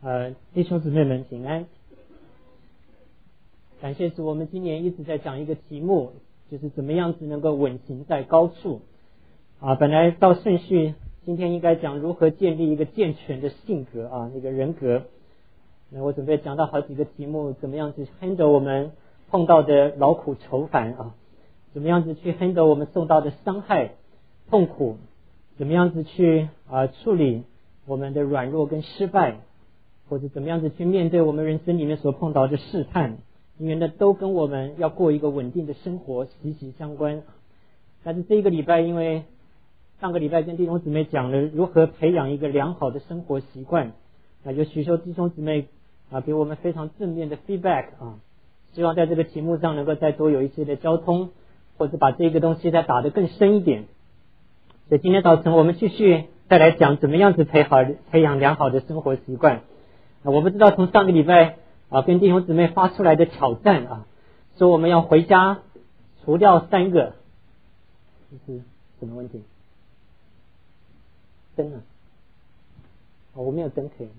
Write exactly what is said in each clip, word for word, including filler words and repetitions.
呃，弟兄姊妹们平安。感谢主，我们今年一直在讲一个题目，就是怎么样子能够稳行在高处啊。本来照顺序，今天应该讲如何建立一个健全的性格啊，一个人格。那我准备讲到好几个题目，怎么样子 handle 我们碰到的劳苦愁烦啊，怎么样子去 handle 我们受到的伤害、痛苦，怎么样子去啊处理我们的软弱跟失败，或者怎么样子去面对我们人生里面所碰到的试探，因为那都跟我们要过一个稳定的生活息息相关。但是这一个礼拜，因为上个礼拜跟弟兄姊妹讲了如何培养一个良好的生活习惯，那有许多弟兄姊妹啊给我们非常正面的 feedback 啊，希望在这个题目上能够再多有一些的交通，或者把这个东西再打得更深一点。所以今天早晨我们继续再来讲怎么样子培好培养良好的生活习惯。啊、我不知道从上个礼拜啊跟弟兄姊妹发出来的挑战啊，说我们要回家除掉三个，这是什么问题？灯啊、哦，我没有灯可以，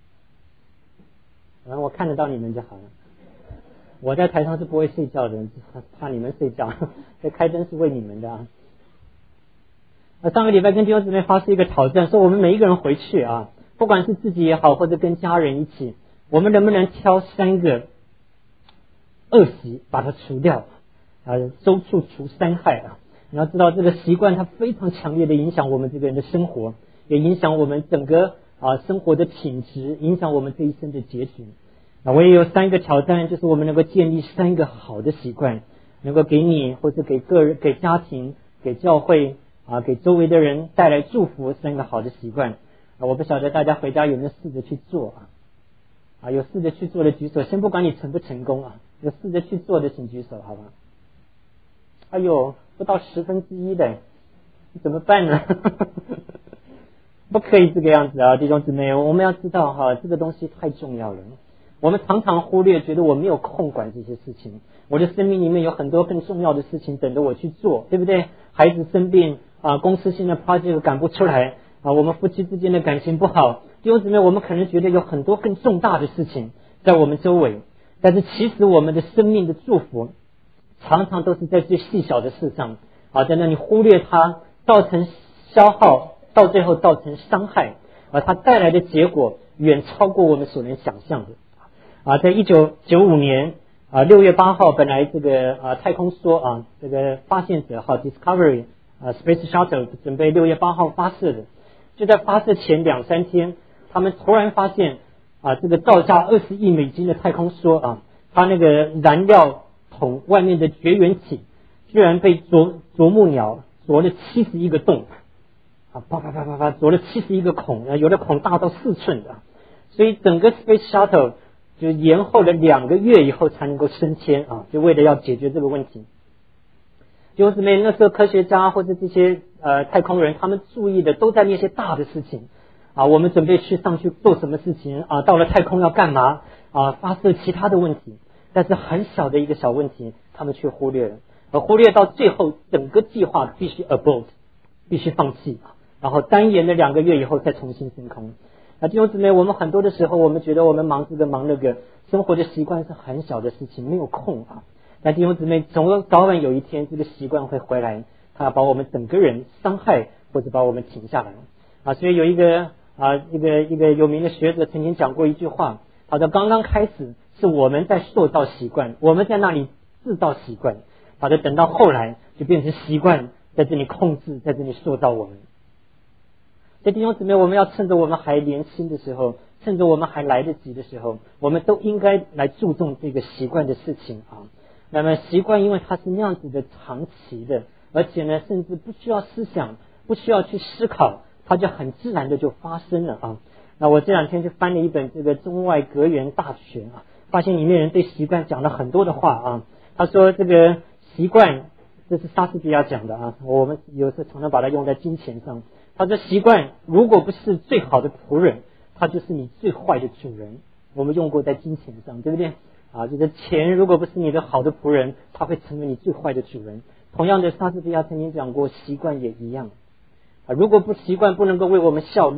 然后我看得到你们就好了。我在台上是不会睡觉的，怕你们睡觉，这开灯是为你们的啊。那上个礼拜跟弟兄姊妹发出一个挑战，说我们每一个人回去啊，不管是自己也好，或者跟家人一起，我们能不能挑三个恶习把它除掉啊，周处除三害啊。你要知道这个习惯它非常强烈的影响我们这个人的生活，也影响我们整个啊生活的品质，影响我们这一生的结局。啊，我也有三个挑战，就是我们能够建立三个好的习惯，能够给你或者给个人、给家庭、给教会啊、给周围的人带来祝福，三个好的习惯啊。我不晓得大家回家有没有试着去做啊？啊，有试着去做的举手，先不管你成不成功啊，有试着去做的请举手，好吧？哎呦，不到十分之一的，怎么办呢？不可以这个样子啊，弟兄姊妹，我们要知道哈，这个东西太重要了。我们常常忽略，觉得我没有空管这些事情，我的生命里面有很多更重要的事情等着我去做，对不对？孩子生病啊，公司现在 project 赶不出来啊，我们夫妻之间的感情不好，弟兄姊妹，我们可能觉得有很多更重大的事情在我们周围，但是其实我们的生命的祝福常常都是在最细小的事上啊，在那里忽略它，造成消耗，到最后造成伤害，而它带来的结果远超过我们所能想象的。啊，在一九九五年啊六月八号，本来这个啊太空梭啊这个发现者号 Discovery 啊 Space Shuttle 准备六月八号发射的，就在发射前两三天，他们突然发现啊这个造价二十亿美金的太空梭啊，它那个燃料桶外面的绝缘体居然被啄啄木鸟啄了七十一个洞啊，啪啪啪啪啪啄了七十一个孔，有的孔大到四寸的，所以整个 Space Shuttle就延后了两个月以后才能够升天啊，就为了要解决这个问题。弟兄姊妹，那时候科学家或者这些呃太空人，他们注意的都在那些大的事情啊，我们准备去上去做什么事情啊，到了太空要干嘛啊，发射其他的问题，但是很小的一个小问题，他们却忽略了，而忽略到最后，整个计划必须 abort， 必须放弃，然后单延了两个月以后再重新升空。啊，弟兄姊妹，我们很多的时候，我们觉得我们忙这个忙那个，生活的习惯是很小的事情，没有空啊。那弟兄姊妹，总早晚有一天，这个习惯会回来，它把我们整个人伤害，或者把我们停下来啊。所以有一个啊，一个一个有名的学者曾经讲过一句话，他说：刚刚开始是我们在塑造习惯，我们在那里制造习惯，好的，等到后来就变成习惯在这里控制，在这里塑造我们。所以弟兄姊妹，我们要趁着我们还年轻的时候，趁着我们还来得及的时候，我们都应该来注重这个习惯的事情啊。那么习惯因为它是那样子的长期的，而且呢甚至不需要思想，不需要去思考，它就很自然的就发生了啊。那我这两天就翻了一本这个中外格言大全啊，发现里面人对习惯讲了很多的话啊。他说这个习惯，这是莎士比亚讲的啊，我们有时常常把它用在金钱上。他说习惯如果不是最好的仆人，他就是你最坏的主人。我们用过在金钱上，对不对啊？这个钱如果不是你的好的仆人，他会成为你最坏的主人。同样的，莎士比亚曾经讲过，习惯也一样啊。如果不习惯不能够为我们效力，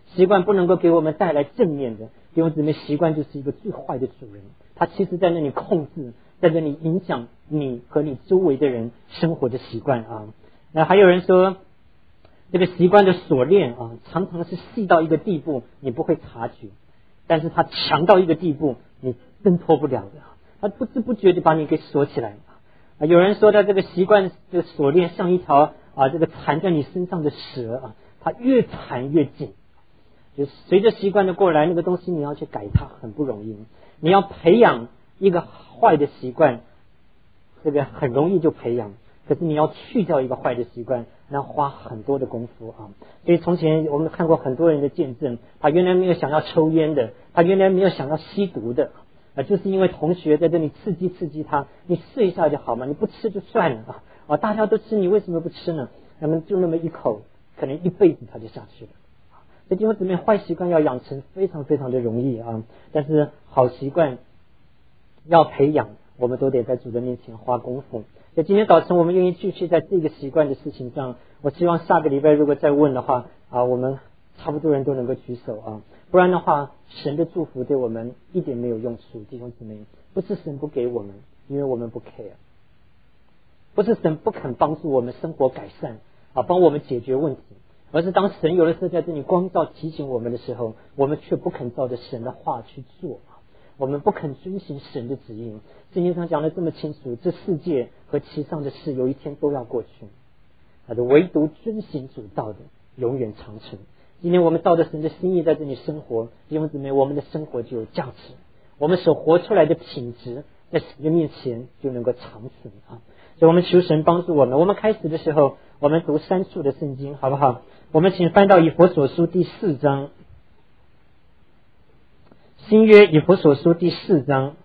习惯不能够给我们带来正面的。弟兄姊妹，习惯就是一个最坏的主人，它其实在那里控制，在这里影响你和你周围的人生活的习惯啊。那还有人说，这个习惯的锁链啊，常常是细到一个地步，你不会察觉，但是它强到一个地步，你挣脱不了的，它不知不觉就把你给锁起来啊。有人说的这个习惯的锁链像一条啊，这个缠在你身上的蛇啊，它越缠越紧。就随着习惯的过来，那个东西你要去改它很不容易。你要培养一个坏的习惯，这个很容易就培养。可是你要去掉一个坏的习惯，那花很多的功夫啊。所以从前我们看过很多人的见证，他原来没有想要抽烟的，他原来没有想要吸毒的啊，就是因为同学在这里刺激刺激他，你试一下就好嘛，你不吃就算了啊。啊，大家都吃，你为什么不吃呢？那么就那么一口，可能一辈子他就下去了。这地方里面坏习惯要养成非常非常的容易啊，但是好习惯要培养，我们都得在主的面前花功夫。所以今天早晨我们愿意继续在这个习惯的事情上，我希望下个礼拜如果再问的话啊，我们差不多人都能够举手啊，不然的话神的祝福对我们一点没有用处。弟兄姊妹，不是神不给我们，因为我们不 care， 不是神不肯帮助我们生活改善啊，帮我们解决问题，而是当神有的时候在这里光照提醒我们的时候，我们却不肯照着神的话去做，我们不肯遵行神的指引。圣经上讲的这么清楚，这世界和其上的事有一天都要过去，唯独遵行主道的永远长存。今天我们照着神的心意在这里生活，弟兄姊妹，我们的生活就有价值，我们所活出来的品质在神的面前就能够长存啊！所以我们求神帮助我们。我们开始的时候，我们读三处的圣经，好不好？我们请翻到以弗所书第四章，新约以弗所书第四章。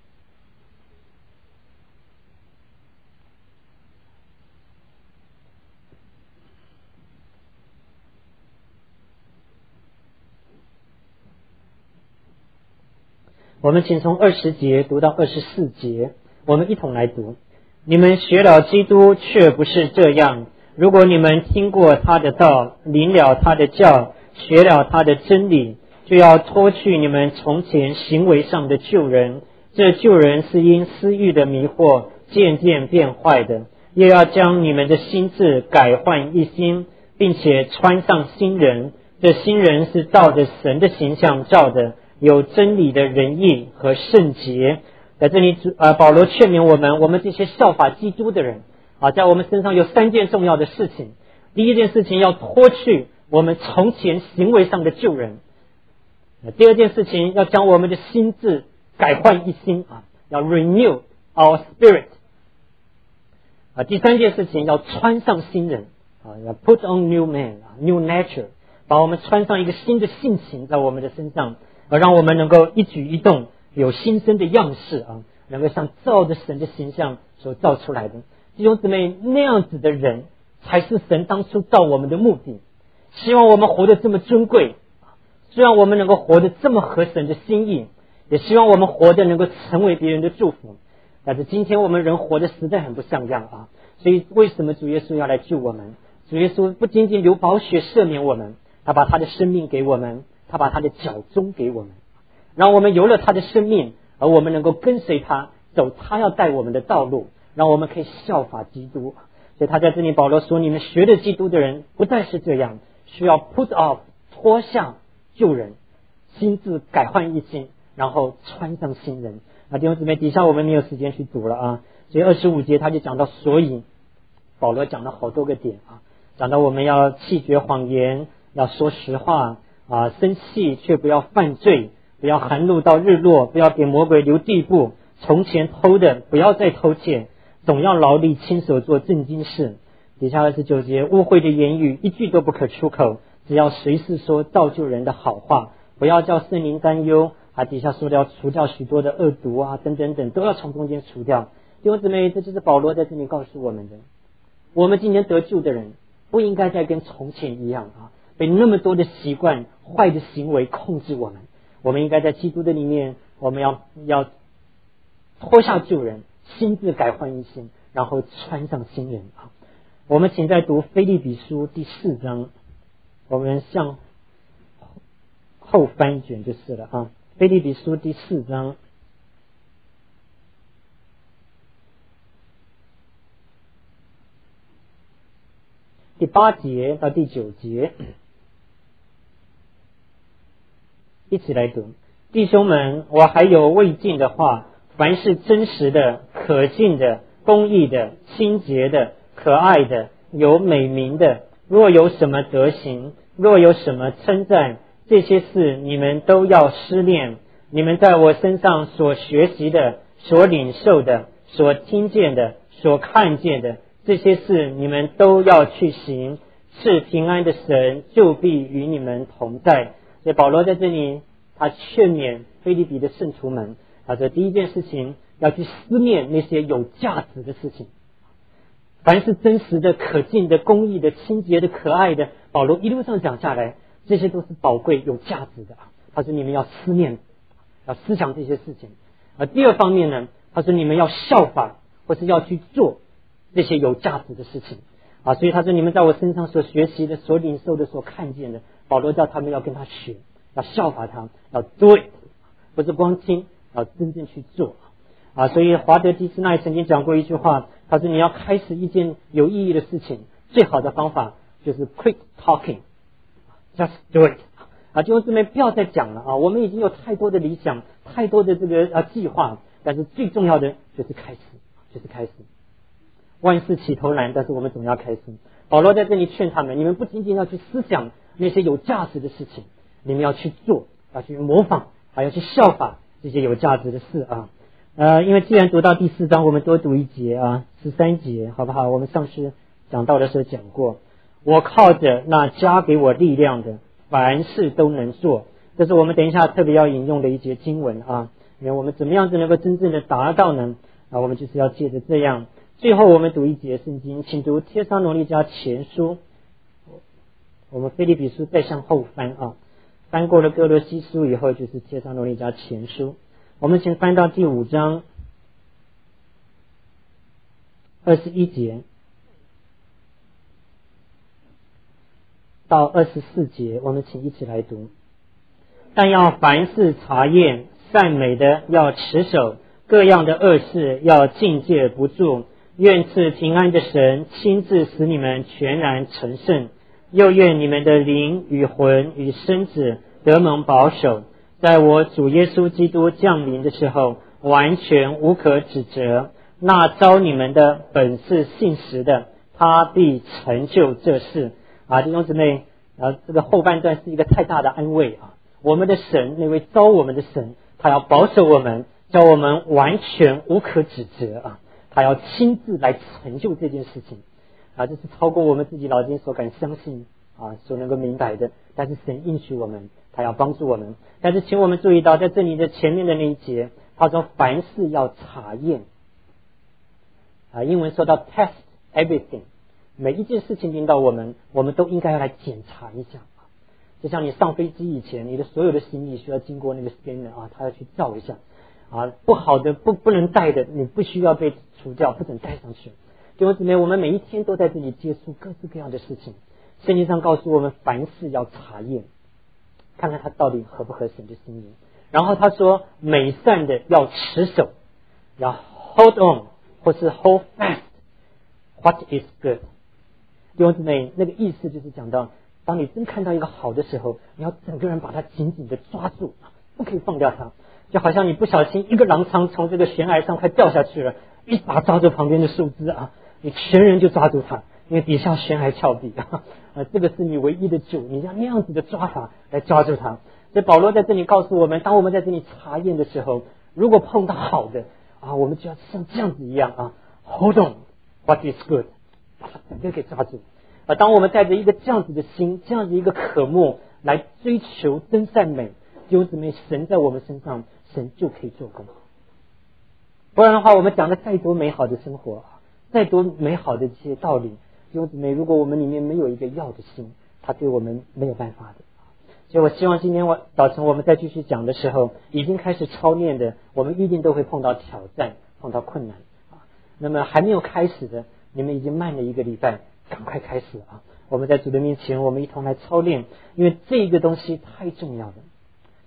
我们请从二十节读到二十四节，我们一同来读。你们学了基督，却不是这样。如果你们听过他的道，领了他的教，学了他的真理，就要脱去你们从前行为上的旧人。这旧人是因私欲的迷惑渐渐变坏的，又要将你们的心智改换一新，并且穿上新人。这新人是照着神的形象造的，有真理的仁义和圣洁。在这里呃，保罗劝勉我们，我们这些效法基督的人啊，在我们身上有三件重要的事情。第一件事情要脱去我们从前行为上的旧人，第二件事情要将我们的心智改换一新啊，要 renew our spirit 啊，第三件事情要穿上新人啊，要 put on new man new nature， 把我们穿上一个新的性情在我们的身上，而让我们能够一举一动有新生的样式啊，能够像照着神的形象所造出来的。弟兄姊妹，那样子的人才是神当初造我们的目的。希望我们活得这么尊贵，希望我们能够活得这么合神的心意，也希望我们活得能够成为别人的祝福。但是今天我们人活得实在很不像样啊！所以为什么主耶稣要来救我们？主耶稣不仅仅流宝血赦免我们，他把他的生命给我们，他把他的脚中给我们，让我们有了他的生命，而我们能够跟随他走他要带我们的道路，让我们可以效法基督。所以他在这里保罗说，你们学的基督的人不再是这样，需要 put off 脱下旧人，心智改换一新，然后穿上新人啊。弟兄姊妹，底下我们没有时间去读了啊，所以二十五节他就讲到，所以保罗讲了好多个点啊，讲到我们要弃绝谎言，要说实话啊，生气却不要犯罪，不要含怒到日落，不要给魔鬼留地步，从前偷的不要再偷窃，总要劳力亲手做正经事。底下二十九节，污秽的言语一句都不可出口，只要随时说造就人的好话，不要叫圣灵担忧啊。底下说的要除掉许多的恶毒啊，等等等，都要从中间除掉。弟兄姊妹，这就是保罗在这里告诉我们的。我们今天得救的人不应该再跟从前一样啊，被那么多的习惯坏的行为控制我们。我们应该在基督的里面，我们要要脱下旧人，心智改换一新，然后穿上新人啊。我们请在读腓立比书第四章，我们向后翻卷就是了啊。腓立比书第四章第八节到第九节，一起来读。弟兄们，我还有未尽的话，凡是真实的、可信的、公义的、清洁的、可爱的、有美名的，若有什么德行，若有什么称赞，这些事你们都要思念。你们在我身上所学习的、所领受的、所听见的、所看见的，这些事你们都要去行，是平安的神就必与你们同在。所以保罗在这里他劝勉腓立比的圣徒们，他说第一件事情要去思念那些有价值的事情，凡是真实的、可敬的、公义的、清洁的、可爱的，保罗一路上讲下来，这些都是宝贵有价值的。他说你们要思念，要思想这些事情。而第二方面呢，他说你们要效法或是要去做这些有价值的事情啊。所以他说你们在我身上所学习的、所领受的、所看见的，保罗叫他们要跟他学，要效法他，要 do it， 不是光听，要真正去做啊。所以华德基斯奈曾经讲过一句话，他说你要开始一件有意义的事情，最好的方法就是 quit talking， just do it 啊。弟兄姊妹，不要再讲了啊，我们已经有太多的理想，太多的这个啊计划，但是最重要的就是开始，就是开始。万事起头难，但是我们总要开始。保罗在这里劝他们，你们不仅仅要去思想那些有价值的事情，你们要去做，要去模仿，还要去效法这些有价值的事啊。呃，因为既然读到第四章，我们多读一节啊，十三节好不好？我们上次讲到的时候讲过，我靠着那加给我力量的，凡事都能做。这是我们等一下特别要引用的一节经文啊。因为我们怎么样子能够真正的达到呢？啊，我们就是要借着这样。最后我们读一节圣经，请读帖撒罗尼迦前书。我们腓立比书再向后翻啊，翻过了哥罗西书以后就是帖撒罗尼迦前书。我们请翻到第五章二十一节到二十四节，我们请一起来读。但要凡事查验，善美的要持守，各样的恶事要禁戒不住。愿赐平安的神亲自使你们全然成圣，又愿你们的灵与魂与身子得蒙保守，在我主耶稣基督降临的时候完全无可指责。那招你们的本是信实的，他必成就这事啊。弟兄姊妹啊，这个后半段是一个太大的安慰啊。我们的神，那位招我们的神，他要保守我们，叫我们完全无可指责啊。他要亲自来成就这件事情啊，这是超过我们自己脑筋所敢相信啊，所能够明白的。但是神应许我们，他要帮助我们。但是请我们注意到，在这里的前面的那一节，他说凡事要查验啊，英文说到 test everything， 每一件事情临到我们，我们都应该要来检查一下啊。就像你上飞机以前，你的所有的行李需要经过那个 scanner 啊，他要去照一下。啊，不好的不不能带的，你不需要被除掉，不准带上去。弟兄姊妹，我们每一天都在这里接触各式各样的事情。圣经上告诉我们，凡事要查验，看看它到底合不合神的心意。然后他说，美善的要持守，要 hold on 或是 hold fast what is good。弟兄姊妹，那个意思就是讲到，当你真看到一个好的时候，你要整个人把它紧紧的抓住，不可以放掉它。就好像你不小心一个踉跄从这个悬崖上快掉下去了，一把抓住旁边的树枝啊，你全人就抓住它，因为底下悬崖峭壁啊，这个是你唯一的救，你要那样子的抓法来抓住它。所以保罗在这里告诉我们，当我们在这里查验的时候，如果碰到好的啊，我们就要像这样子一样啊 ，hold on what is good， 把它整个给抓住啊。当我们带着一个这样子的心，这样子一个渴慕来追求真善美，弟兄姊妹，神在我们身上，神就可以做工。不然的话，我们讲的再多美好的生活，再多美好的这些道理，弟兄姊妹，如果我们里面没有一个要的心，他对我们没有办法的。所以我希望今天我早晨我们再继续讲的时候，已经开始操练的，我们一定都会碰到挑战，碰到困难啊。那么还没有开始的，你们已经慢了一个礼拜，赶快开始啊！我们在主的面前，我们一同来操练，因为这个东西太重要了。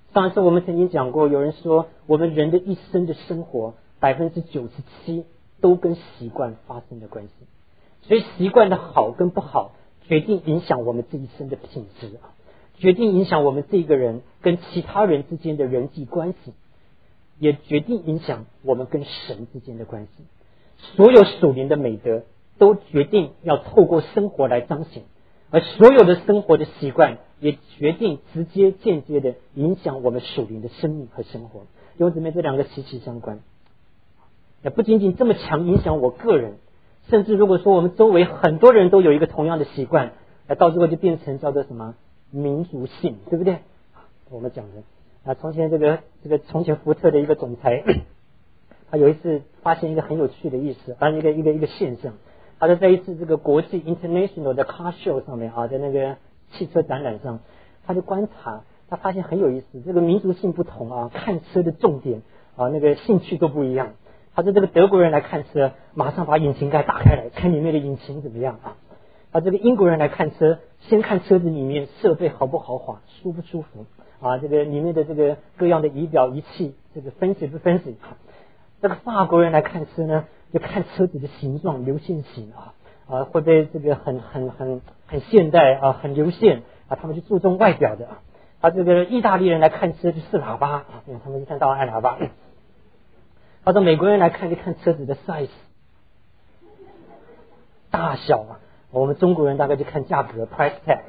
上一次我们曾经讲过，有人说我们人的一生的生活百分之九十七都跟习惯发生的关系，所以习惯的好跟不好决定影响我们这一生的品质啊，决定影响我们这个人跟其他人之间的人际关系，也决定影响我们跟神之间的关系。所有属灵的美德都决定要透过生活来彰显，而所有的生活的习惯也决定直接间接的影响我们属灵的生命和生活。弟兄姊妹，这两个息息相关，也不仅仅这么强影响我个人，甚至如果说我们周围很多人都有一个同样的习惯，那到最后就变成叫做什么民族性，对不对？我们讲的啊，从前这个这个从前福特的一个总裁，他有一次发现一个很有趣的意思，啊，一个一个一个现象。他在一次这个国际 international 的 car show 上面啊，在那个汽车展览上，他就观察，他发现很有意思，这个民族性不同啊，看车的重点啊，那个兴趣都不一样。他说这个德国人来看车，马上把引擎盖打开来，看里面的引擎怎么样啊。啊，这个英国人来看车，先看车子里面设备豪不豪华，舒不舒服啊，这个里面的这个各样的仪表仪器，这个分析不分析。这个法国人来看车呢，就看车子的形状，流线型啊，啊，会不会这个很很很很现代啊，很流线啊，他们就注重外表的啊。啊，这个意大利人来看车就是喇叭啊，他们一天到晚按喇叭。他说美国人来看就看车子的 size 大小啊，我们中国人大概就看价格 price tag。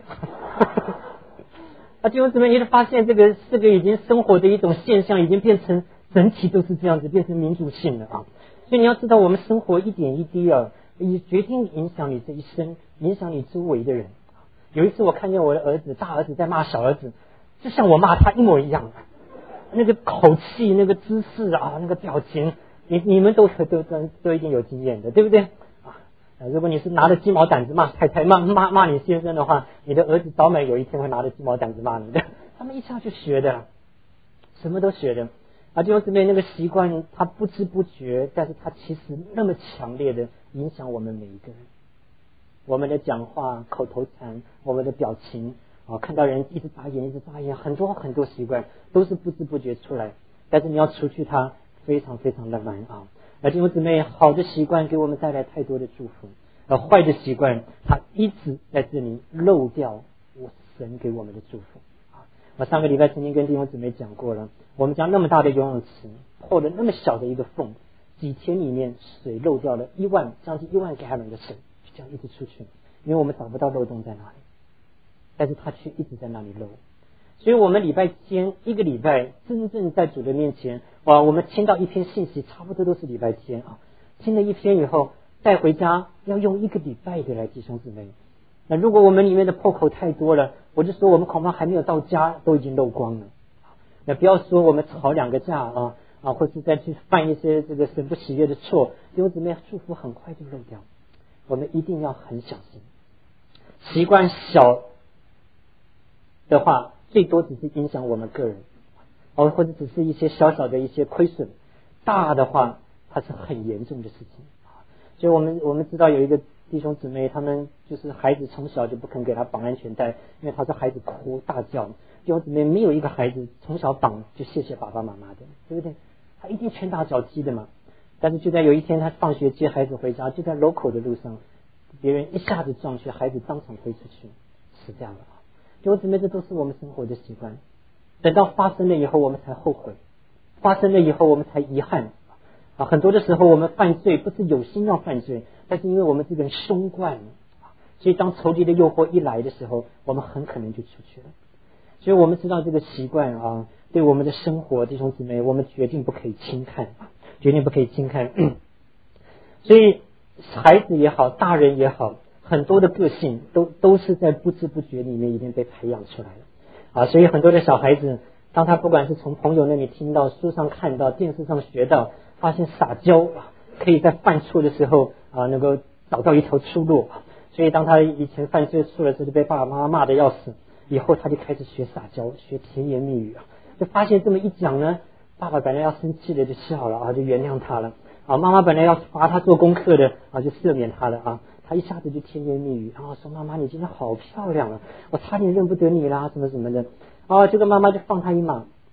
啊，弟兄姊妹，你就发现这个这个已经生活的一种现象，已经变成整体都是这样子，变成民族性了啊。所以你要知道，我们生活一点一滴啊，也决定影响你这一生，影响你周围的人。有一次我看见我的儿子，大儿子在骂小儿子，就像我骂他一模一样，那个口气、那个姿势啊、那个表情，你你们都都都都一定有经验的，对不对？啊，如果你是拿着鸡毛掸子骂太太、骂骂骂你先生的话，你的儿子早晚有一天会拿着鸡毛掸子骂你的。他们一下就学的，什么都学的。啊，弟兄姊妹，那个习惯他不知不觉，但是他其实那么强烈的影响我们每一个人。我们的讲话、口头禅、我们的表情啊，看到人一直眨眼、一直眨眼，很多很多习惯都是不知不觉出来，但是你要除去它，非常非常的难啊。而弟兄姊妹，好的习惯给我们带来太多的祝福，而坏的习惯它一直在这里漏掉我神给我们的祝福啊！我上个礼拜曾经跟弟兄姊妹讲过了，我们家那么大的游泳池破了那么小的一个缝，几天里面水漏掉了一万将近一万gallon的水，就这样一直出去，因为我们找不到漏洞在哪里，但是它却一直在那里漏。所以我们礼拜天一个礼拜真正在主的面前，哇，我们听到一篇信息，差不多都是礼拜天啊。听了一篇以后带回家，要用一个礼拜的来弟兄姊妹。那如果我们里面的破口太多了，我就说我们恐怕还没有到家都已经漏光了。那不要说我们吵两个架啊啊，或是再去犯一些这个神不喜悦的错，弟兄姊妹，祝福很快就漏掉。我们一定要很小心。习惯小的话，最多只是影响我们个人，哦，或者只是一些小小的一些亏损。大的话，它是很严重的事情。所以我们我们知道有一个弟兄姊妹，他们就是孩子从小就不肯给他绑安全带，因为他说孩子哭大叫。弟兄姊妹，没有一个孩子从小绑就谢谢爸爸妈妈的，对不对？他一定拳打脚踢的嘛。但是就在有一天，他放学接孩子回家，就在路口的路上，别人一下子撞去，孩子当场飞出去，死掉了。弟兄姊妹，这都是我们生活的习惯。等到发生了以后，我们才后悔；发生了以后，我们才遗憾。啊，很多的时候我们犯罪不是有心要犯罪，但是因为我们这个人松惯，所以当仇敌的诱惑一来的时候，我们很可能就出去了。所以我们知道这个习惯啊，对我们的生活，弟兄姊妹，我们决定不可以轻看，决定不可以轻看。所以孩子也好，大人也好，很多的个性都都是在不知不觉里面已经被培养出来了啊。所以很多的小孩子，当他不管是从朋友那里听到、书上看到、电视上学到，发现撒娇可以在犯错的时候啊，能够找到一条出路。所以当他以前犯罪错的时候，就被爸爸妈妈骂得要死，以后他就开始学撒娇，学甜言蜜语啊，就发现这么一讲呢，爸爸本来要生气的就笑了啊，就原谅他了啊，妈妈本来要罚他做功课的啊，就赦免他了啊，他一下子就甜言蜜语啊，说妈妈你今天好漂亮啊，我差点认不得你啦，什么什么的啊，这个妈妈就放他一马。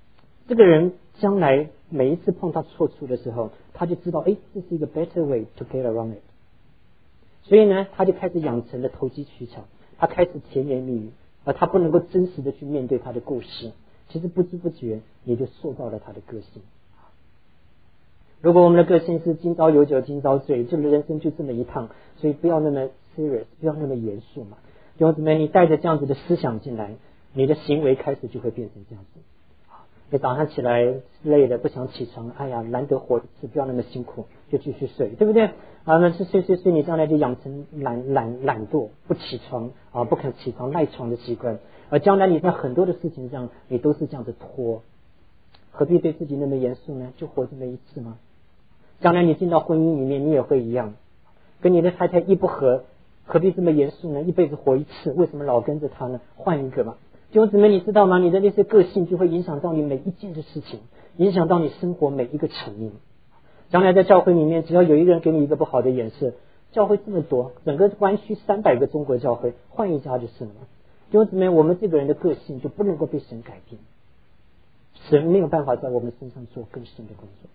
这个人将来每一次碰到错处的时候，他就知道，哎，这是一个 better way to get around it。所以呢，他就开始养成了投机取巧，他开始甜言蜜语，而他不能够真实的去面对他的故事，其实不知不觉也就塑造了他的个性。如果我们的个性是今朝有酒今朝醉，这个人生就这么一趟，所以不要那么 serious， 不要那么严肃嘛。弟兄姊妹，你带着这样子的思想进来，你的行为开始就会变成这样子。你早上起来累了不想起床，哎呀，难得活一次，不要那么辛苦，就继续睡，对不对？啊，那是睡睡睡，你将来就养成懒懒懒惰，不起床啊，不肯起床赖床的习惯，而将来你在很多的事情上，你都是这样子拖，何必对自己那么严肃呢？就活这么一次吗？将来你进到婚姻里面，你也会一样，跟你的太太一不合，何必这么严肃呢？一辈子活一次，为什么老跟着他呢？换一个嘛。弟兄姊妹，你知道吗？你的那些个性就会影响到你每一件的事情，影响到你生活每一个层面。将来在教会里面，只要有一个人给你一个不好的眼色，教会这么多，整个湾区三百个中国教会，换一家就是了嘛。弟兄姊妹，我们这个人的个性就不能够被神改变，神没有办法在我们身上做更深的工作。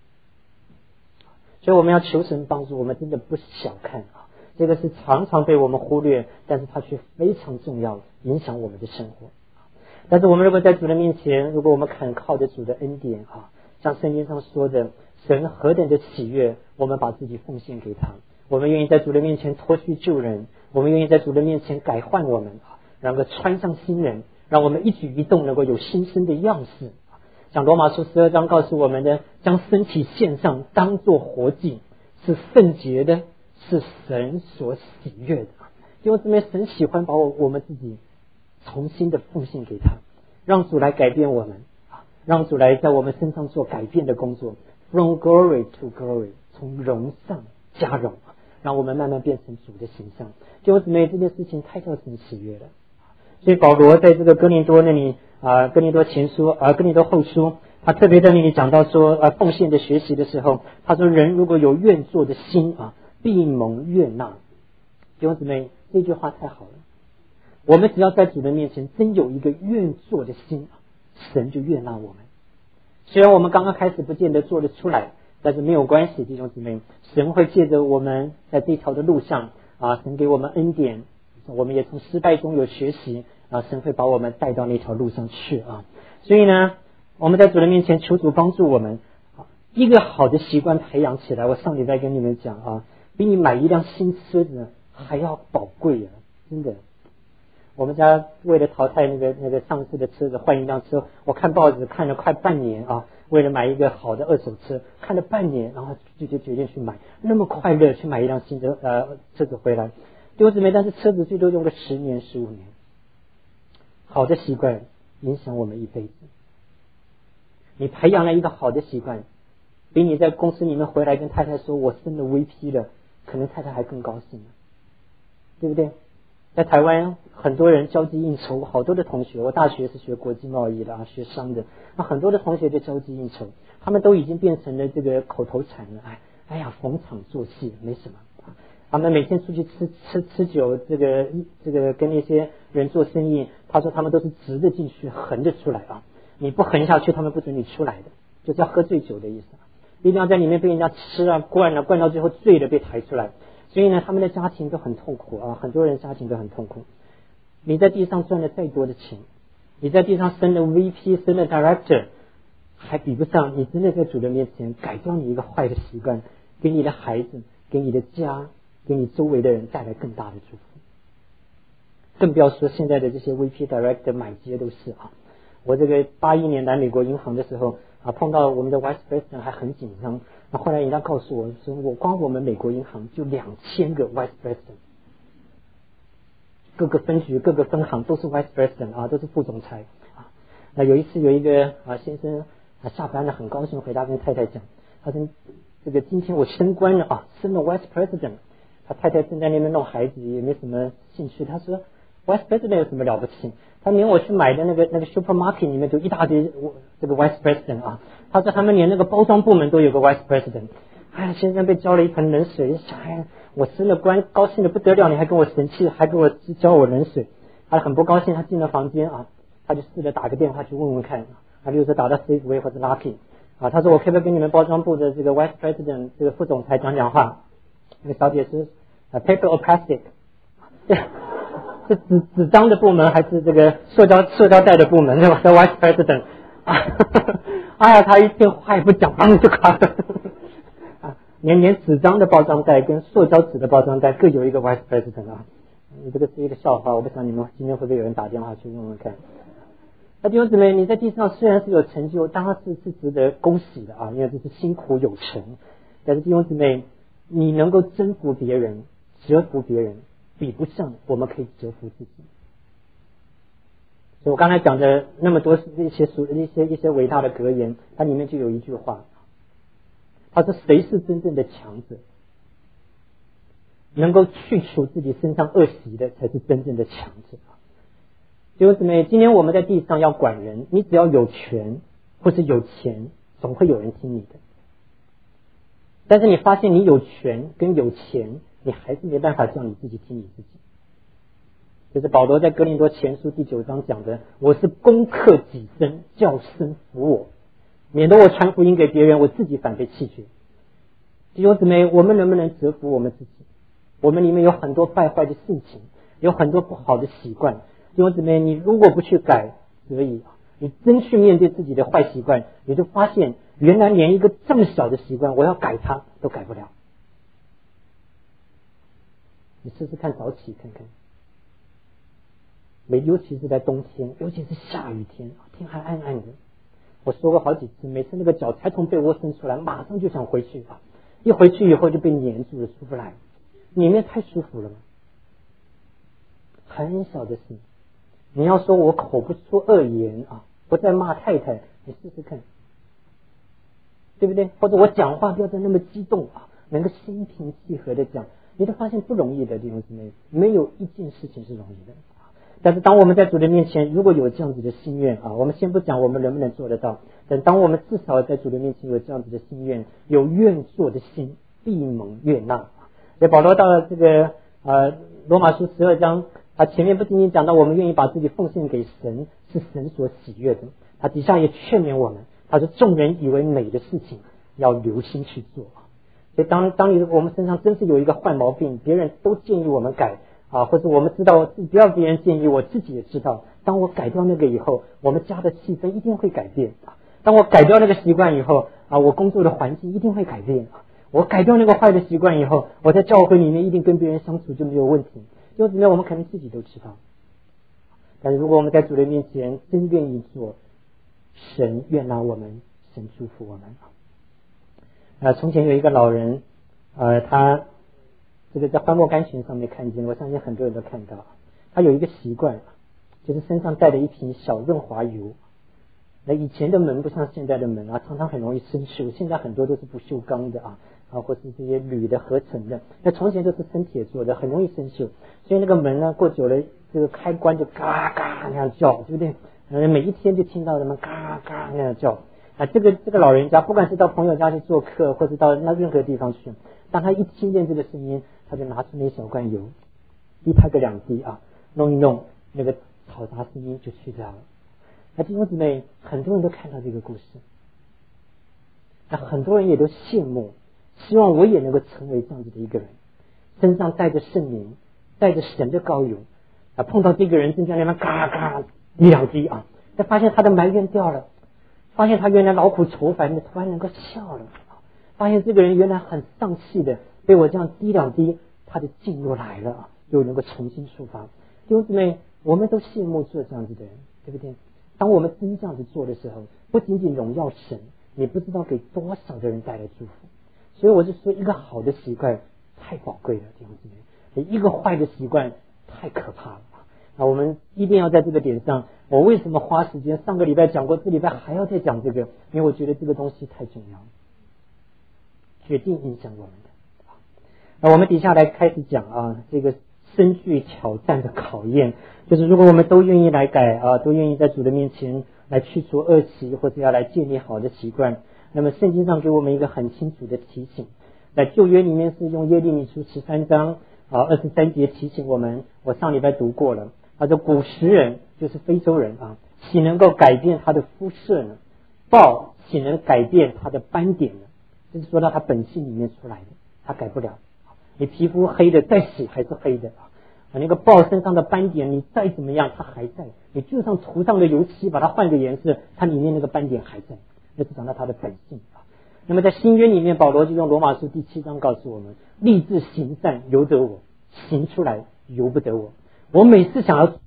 所以我们要求神帮助，我们真的不小看啊，这个是常常被我们忽略，但是它却非常重要，影响我们的生活。但是我们如果在主的面前，如果我们肯靠着主的恩典啊，像圣经上说的，神何等的喜悦，我们把自己奉献给他，我们愿意在主的面前脱去旧人，我们愿意在主的面前改换我们，然后穿上新人，让我们一举一动能够有新生的样式。像罗马书十二章告诉我们的，将身体献上当作活祭，是圣洁的，是神所喜悦的。因为这边神喜欢把我我们自己重新的奉献给他，让主来改变我们，让主来在我们身上做改变的工作， from glory to glory， 从荣上加荣，让我们慢慢变成主的形象。就姊妹，这件事情太叫神喜悦了。所以保罗在这个哥林多那里啊，哥林多前书啊，哥林多后书，他特别在那里讲到说啊，奉献的学习的时候，他说人如果有愿做的心啊，必蒙悦纳。弟兄姊妹，这句话太好了。我们只要在主的面前真有一个愿做的心，神就悦纳我们。虽然我们刚刚开始不见得做得出来，但是没有关系，弟兄姊妹，神会借着我们在这条的路上啊，神给我们恩典，我们也从失败中有学习啊，神会把我们带到那条路上去啊。所以呢，我们在主的面前求主帮助我们，一个好的习惯培养起来。我上礼拜跟你们讲啊，比你买一辆新车子还要宝贵啊，真的。我们家为了淘汰那个那个上市的车子，换一辆车，我看报纸看了快半年啊，为了买一个好的二手车，看了半年，然后就就决定去买，那么快乐去买一辆新的呃车子回来。弟兄姊妹，但是车子最多用个十年十五年，好的习惯影响我们一辈子。你培养了一个好的习惯，比你在公司里面回来跟太太说我升了 V P 了，可能太太还更高兴了，对不对？在台湾很多人交际应酬，好多的同学，我大学是学国际贸易的啊，学商的，那很多的同学就交际应酬，他们都已经变成了这个口头禅了。哎，哎呀，逢场作戏，没什么。他们每天出去吃吃吃酒，这个这个跟那些人做生意，他说他们都是直着进去，横着出来啊。你不横下去，他们不准你出来的，就叫喝醉酒的意思。一定要在里面被人家吃啊灌啊，灌到最后醉了被抬出来。所以呢，他们的家庭都很痛苦啊，很多人家庭都很痛苦。你在地上赚了再多的钱，你在地上升了 V P 升了 Director， 还比不上你真的在主的面前改掉你一个坏的习惯，给你的孩子，给你的家，给你周围的人带来更大的祝福。更不要说现在的这些 V P Director 买街都是啊。我这个八一年来美国银行的时候啊，碰到我们的 Vice President 还很紧张。那后来人家告诉我说，我光我们美国银行就两千个 Vice President， 各个分局、各个分行都是 Vice President 啊，都是副总裁啊。那有一次有一个啊先生啊下班了，很高兴回答跟太太讲，他说这个今天我升官了啊，升了 Vice President。他太太正在那边弄孩子，也没什么兴趣。他说 Vice President 有什么了不起？他连我去买的那个那个 supermarket 里面就一大堆这个 Vice President 啊。他说他们连那个包装部门都有个 Vice President。哎，先生被浇了一盆冷水，想哎，我升了官，高兴的不得了，你还跟我生气，还给我浇我冷水。他很不高兴，他进了房间啊，他就试着打个电话去问问看啊，例如说打到 Safeway 或者 Lucky 啊，他说我可不可以跟你们包装部的这个 Vice President 这个副总裁讲讲话？那个小姐说啊 ，Paper or plastic？ 是纸纸张的部门还是这个塑胶塑胶袋的部门？对吧？叫 Vice President 啊，哎呀，他一听话也不讲，当就垮了啊，连连纸张的包装袋跟塑胶纸的包装袋各有一个 Vice President 啊。你这个是一个笑话，我不想你们今天会不会有人打电话去问问看？那弟兄姊妹，你在地上虽然是有成就，当然是是值得恭喜的啊，因为这是辛苦有成。但是弟兄姊妹，你能够征服别人、折服别人，比不上我们可以折服自己。所以我刚才讲的那么多一些书、一些一些伟大的格言，它里面就有一句话，他说：“谁是真正的强者？能够去除自己身上恶习的，才是真正的强者。”弟兄姊妹，今天我们在地上要管人，你只要有权或是有钱，总会有人听你的。但是你发现你有权跟有钱，你还是没办法叫你自己听你自己。就是保罗在哥林多前书第九章讲的，我是攻克己身，叫身服我，免得我传福音给别人，我自己反被弃绝。弟兄姊妹，我们能不能折服我们自己？我们里面有很多败坏的性情，有很多不好的习惯。弟兄姊妹，你如果不去改，所以你真去面对自己的坏习惯，你就发现原来连一个这么小的习惯，我要改它都改不了。你试试看早起看看，每尤其是在冬天，尤其是下雨天，天还暗暗的。我说过好几次，每次那个脚才从被窝伸出来，马上就想回去啊，一回去以后就被黏住了，出不来。里面太舒服了吗？很小的事，你要说我口不出恶言啊，不再骂太太，你试试看，对不对？或者我讲话不要再那么激动啊，能够心平气和的讲，你都发现不容易的，弟兄姊妹，没有一件事情是容易的。但是当我们在主的面前如果有这样子的心愿啊，我们先不讲我们能不能做得到，但当我们至少在主的面前有这样子的心愿，有愿做的心，必蒙悦纳。所以保罗到了这个呃罗马书十二章，他前面不仅仅讲到我们愿意把自己奉献给神，是神所喜悦的，他底下也劝勉我们，他说众人以为美的事情要留心去做。所以当当你我们身上真是有一个坏毛病，别人都建议我们改啊，或者我们知道不要别人建议，我自己也知道，当我改掉那个以后，我们家的气氛一定会改变啊。当我改掉那个习惯以后啊，我工作的环境一定会改变啊。我改掉那个坏的习惯以后，我在教会里面一定跟别人相处就没有问题。就怎么样，我们可能自己都知道。但是如果我们在主的面前真愿意做，神悦纳我们，神祝福我们。啊，从前有一个老人，呃，他这个在欢墨甘泉上面看见，我相信很多人都看到，他有一个习惯，就是身上带着一瓶小润滑油。那以前的门不像现在的门啊，常常很容易生锈，现在很多都是不锈钢的啊。啊，或是这些铝的合成的，那从前都是生铁做的，很容易生锈，所以那个门呢，过久了，这个开关就嘎嘎那样叫，对不对？呃，每一天就听到他们嘎嘎那样叫。啊，这个这个老人家，不管是到朋友家去做客，或者到那任何地方去，当他一听见这个声音，他就拿出那小罐油，滴他个两滴啊，弄一弄，那个嘈杂声音就去掉了。那弟兄姊妹，很多人都看到这个故事，那很多人也都羡慕。希望我也能够成为这样子的一个人，身上带着圣灵，带着神的膏油啊，碰到这个人正在那边嘎嘎一两滴啊，才发现他的埋怨掉了，发现他原来劳苦愁烦的突然能够笑了，发现这个人原来很丧气的，被我这样滴两滴，他的劲又来了，又能够重新出发。弟兄姊妹，我们都羡慕做这样子的人，对不对？当我们真这样子做的时候，不仅仅荣耀神，你不知道给多少的人带来祝福。所以我就说，一个好的习惯太宝贵了，弟兄姊妹，一个坏的习惯太可怕了。那我们一定要在这个点上，我为什么花时间？上个礼拜讲过，这礼拜还要再讲这个，因为我觉得这个东西太重要了，决定影响我们的。那我们底下来开始讲啊，这个深具挑战的考验，就是如果我们都愿意来改啊，都愿意在主的面前来去除恶习，或者要来建立好的习惯。那么圣经上给我们一个很清楚的提醒，在旧约里面是用耶利米书十三章啊二十三节提醒我们，我上礼拜读过了，他说古时人就是非洲人啊， 岂能够改变它的肤色呢？豹岂能改变它的斑点呢？这是说到它本性里面出来的，它改不了。你皮肤黑的再洗还是黑的啊，那个豹身上的斑点你再怎么样它还在，你就算涂上了油漆把它换个颜色，它里面那个斑点还在，那是讲到它的本性啊。那么在新约里面，保罗就用罗马书第七章告诉我们，立志行善由得我，行出来由不得我。我每次想要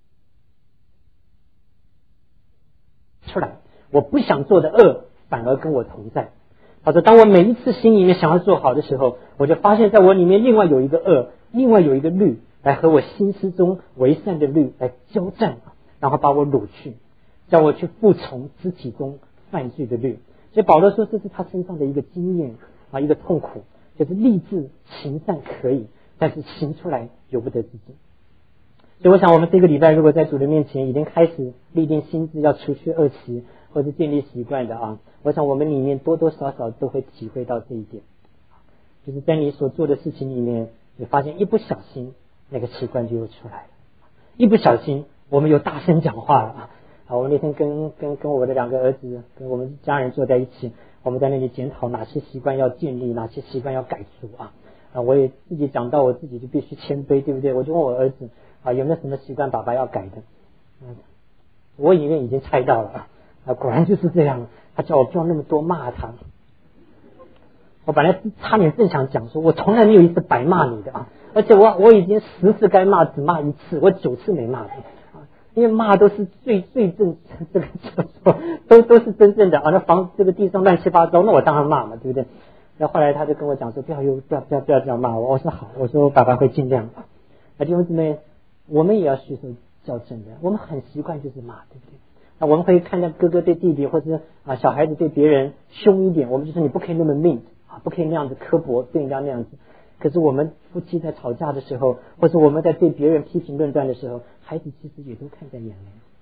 出来，我不想做的恶反而跟我同在。他说当我每一次心里面想要做好的时候，我就发现在我里面另外有一个恶，另外有一个律来和我心思中为善的律来交战，然后把我掳去，叫我去服从肢体中犯罪的律。所以保罗说这是他身上的一个经验啊，一个痛苦，就是立志行善可以，但是行出来由不得自己。所以我想我们这个礼拜如果在主的面前已经开始立定心志要除去恶习或者建立习惯的啊，我想我们里面多多少少都会体会到这一点，就是在你所做的事情里面，你发现一不小心那个习惯就又出来了，一不小心我们又大声讲话了啊。好，我那天跟跟跟我的两个儿子跟我们家人坐在一起，我们在那里检讨哪些习惯要建立，哪些习惯要改除啊。啊，我也自己讲到我自己就必须谦卑，对不对？我就问我儿子啊，有没有什么习惯爸爸要改的？嗯，我以为已经猜到了啊，果然就是这样。他叫我不要那么多骂他。我本来差点正想讲说，我从来没有一次白骂你的啊，而且我我已经十次该骂只骂一次，我九次没骂你。因为骂都是最最正，这个都都是真正的啊！那房这个地上乱七八糟，那我当然骂嘛，对不对？那后来他就跟我讲说，不要又不要不要不要这样骂我。我说好，我说爸爸会尽量。那弟兄姊妹，我们也要学受校正的，我们很习惯就是骂，对不对？那我们会看到哥哥对弟弟，或者啊小孩子对别人凶一点，我们就说你不可以那么命啊，不可以那样子刻薄对人家那样子。可是我们夫妻在吵架的时候，或者我们在对别人批评论断的时候，孩子其实也都看在眼里。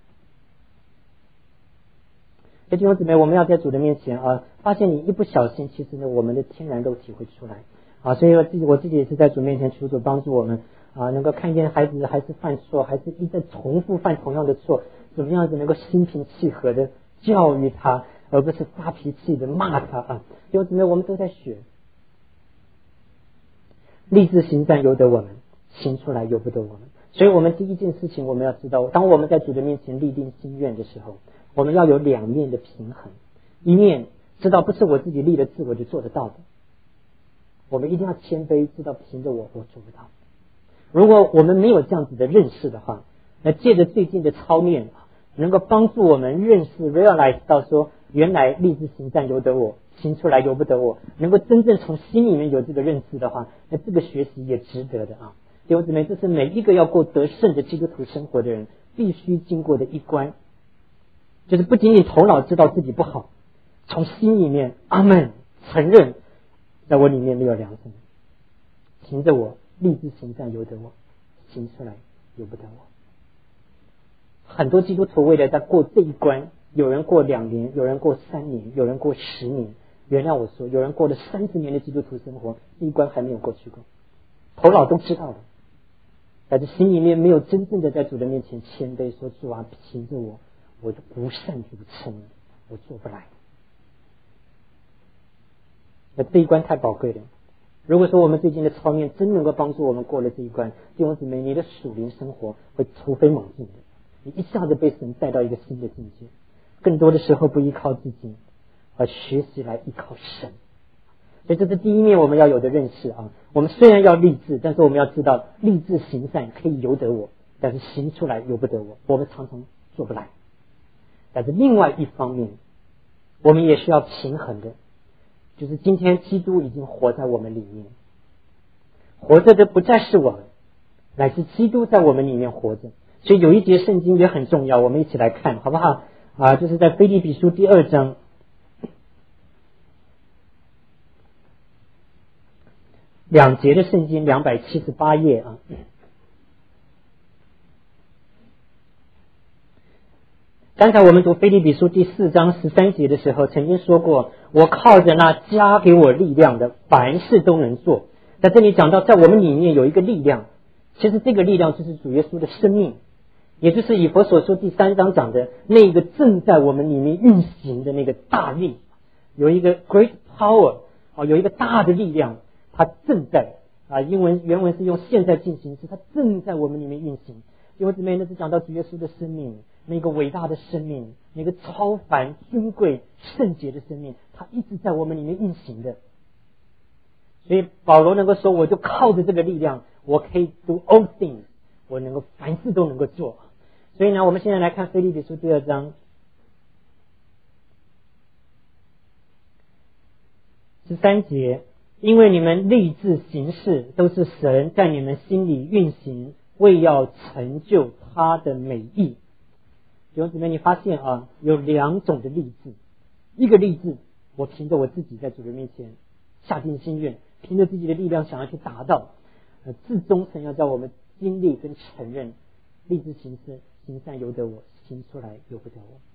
弟兄姊妹，我们要在主的面前啊，发现你一不小心，其实呢，我们的天然肉体会出来啊。所以我自己我自己也是在主面前求主帮助我们啊，能够看见孩子还是犯错，还是一再重复犯同样的错，怎么样子能够心平气和的教育他，而不是发脾气的骂他啊。弟兄姊妹，我们都在学。立志行善由得我们，行出来由不得我们。所以我们第一件事情我们要知道，当我们在主的面前立定心愿的时候，我们要有两面的平衡。一面知道不是我自己立的志我就做得到的，我们一定要谦卑，知道凭着我我做不到。如果我们没有这样子的认识的话，那借着最近的操练能够帮助我们认识 realize 到说，原来立志行善由得我，行出来由不得我，能够真正从心里面有这个认识的话，那这个学习也值得的啊。弟兄姊妹，这是每一个要过得胜的基督徒生活的人必须经过的一关，就是不仅仅头脑知道自己不好，从心里面阿们承认在我里面没有良心，凭着我立志行善由得我，行出来由不得我。很多基督徒为了在过这一关，有人过两年，有人过三年，有人过十年，原谅我说，有人过了三十年的基督徒生活，这一关还没有过去过，头脑都知道了，但是心里面没有真正的在主的面前谦卑，说主啊，凭着我，我的不善如称，我做不来。那这一关太宝贵了。如果说我们最近的操练真能够帮助我们过了这一关，弟兄姊妹，你的属灵生活会突飞猛进的，你一下子被神带到一个新的境界，更多的时候不依靠自己，而学习来依靠神。所以这是第一面我们要有的认识啊。我们虽然要立志，但是我们要知道立志行善可以由得我，但是行出来由不得我，我们常常做不来。但是另外一方面，我们也需要平衡的，就是今天基督已经活在我们里面，活着的不再是我们，乃是基督在我们里面活着。所以有一节圣经也很重要，我们一起来看好不好啊？就是在腓立比书第二章两节的圣经，两百七十八页啊。刚才我们读腓立比书第四章十三节的时候，曾经说过，我靠着那加给我力量的，凡事都能做。在这里讲到，在我们里面有一个力量，其实这个力量就是主耶稣的生命。 也就是以弗所书第三章讲的那个正在我们里面运行的那个大力，有一个 great power 啊，有一个大的力量，它正在啊，英文原文是用现在进行时，它正在我们里面运行。弟兄姊妹，那是讲到主耶稣的生命，那个伟大的生命，那个超凡尊贵圣洁的生命，它一直在我们里面运行的。所以保罗能够说，我就靠着这个力量，我可以 do all things， 我能够凡事都能够做。所以呢，我们现在来看腓立比书第二章十三节，因为你们立志行事，都是神在你们心里运行，为要成就他的美意。弟兄姊妹，你发现啊，有两种的立志，一个立志，我凭着我自己在主人面前下定心愿，凭着自己的力量想要去达到，呃，至终神要叫我们经历跟承认，立志行事，行善由得我，行出来由不得我。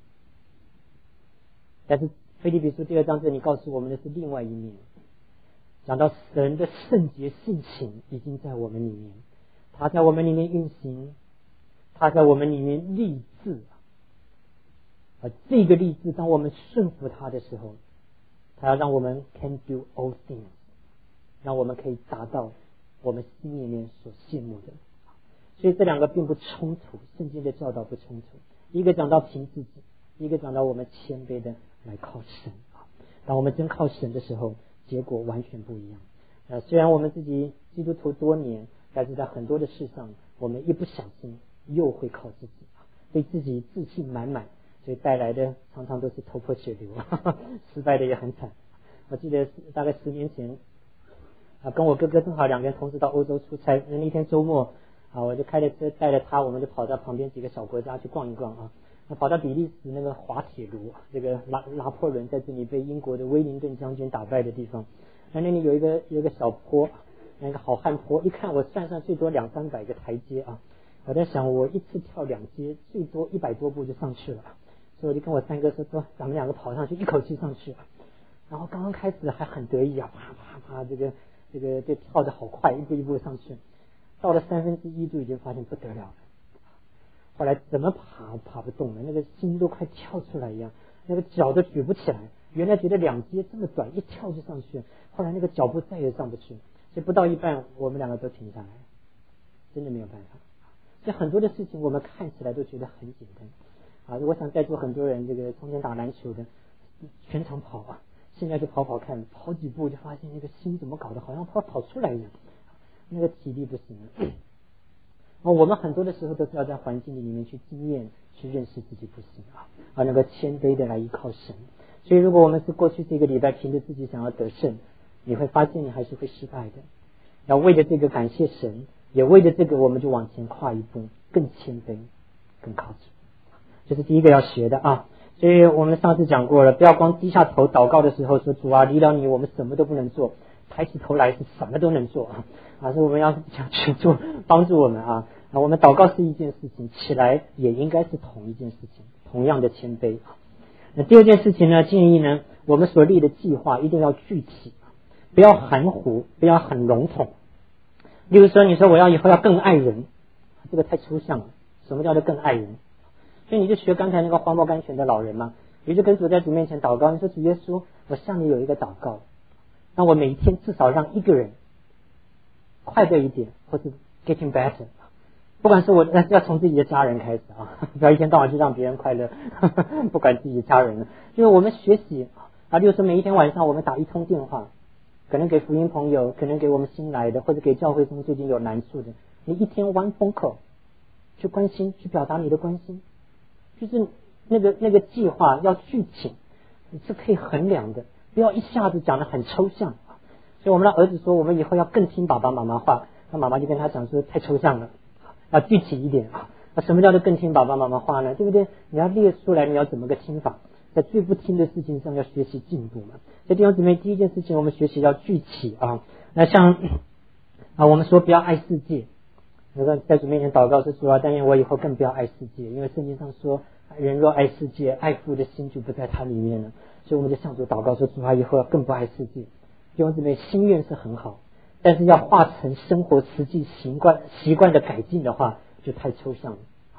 但是腓立比书第二章这里告诉我们的是另外一面，讲到神的圣洁性情已经在我们里面，他在我们里面运行，他在我们里面立志啊，这个立志当我们顺服他的时候，他要让我们 can do all things， 让我们可以达到我们心里面所羡慕的。所以这两个并不冲突，圣经的教导不冲突，一个讲到凭自己，一个讲到我们谦卑的来靠神啊。当我们真靠神的时候，结果完全不一样。呃，虽然我们自己基督徒多年，但是在很多的事上，我们一不小心又会靠自己啊，对自己自信满满，所以带来的常常都是头破血流，呵呵，失败的也很惨。我记得大概十年前啊，跟我哥哥正好两个人同时到欧洲出差，那一天周末啊，我就开着车带着他，我们就跑到旁边几个小国家去逛一逛啊。那跑到比利时那个滑铁卢，这个拿拿破仑在这里被英国的威灵顿将军打败的地方，那那里有一个有一个小坡，那个好汉坡，一看我算算最多两三百个台阶啊。我在想，我一次跳两阶，最多一百多步就上去了，所以我就跟我三哥说，说咱们两个跑上去，一口气上去了。然后刚刚开始还很得意啊，啪啪啪，这个这个这跳得好快，一步一步上去。到了三分之一就已经发现不得了了，后来怎么爬爬不动了，那个心都快跳出来一样，那个脚都举不起来。原来觉得两阶这么短，一跳就上去，后来那个脚步再也上不去，所以不到一半我们两个都停下来，真的没有办法。所以很多的事情我们看起来都觉得很简单啊！我想在座很多人，这个从前打篮球的全场跑啊，现在就跑跑看，跑几步就发现那个心怎么搞的，好像跑跑出来一样。那个体力不行了。哦，我们很多的时候都是要在环境里面去经验，去认识自己不行啊，啊，那个谦卑的来依靠神。所以如果我们是过去这个礼拜凭着自己想要得胜，你会发现你还是会失败的。要为了这个感谢神，也为了这个我们就往前跨一步，更谦卑，更靠主。这是第一个要学的啊。所以我们上次讲过了，不要光低下头祷告的时候说主啊，离了你我们什么都不能做，抬起头来是什么都能做啊！啊，所以我们要想去做，帮助我们啊！啊，我们祷告是一件事情，起来也应该是同一件事情，同样的谦卑啊。那第二件事情呢，建议呢，我们所立的计划一定要具体，不要含糊，不要很笼统。例如说，你说我要以后要更爱人，这个太抽象了。什么叫做更爱人？所以你就学刚才那个黄毛甘泉的老人嘛，你就跟主在主面前祷告，你说主耶稣，我向你有一个祷告。那我每天至少让一个人快乐一点，或是 getting better， 不管是我要从自己的家人开始啊，不要一天到晚去让别人快乐，呵呵，不管自己的家人了。就是我们学习啊，例如说每一天晚上我们打一通电话，可能给福音朋友，可能给我们新来的，或者给教会中最近有难处的，你一天 one phone call 去关心，去表达你的关心，就是那个那个计划要具体，你是可以衡量的。不要一下子讲得很抽象，所以我们的儿子说我们以后要更听爸爸妈妈话，那妈妈就跟他讲说太抽象了，要具体一点啊。那什么叫做更听爸爸妈妈话呢？对不对？你要列出来你要怎么个听法，在最不听的事情上要学习进步嘛。所以弟兄姊妹，第一件事情我们学习要具体啊。那像啊我们说不要爱世界，那个在主面前祷告是主啊，但愿我以后更不要爱世界，因为圣经上说人若爱世界，爱父的心就不在他里面了。所以我们就向主祷告说主啊，以后要更不爱世界。弟兄姊妹，心愿是很好，但是要化成生活实际习惯习惯的改进的话，就太抽象了。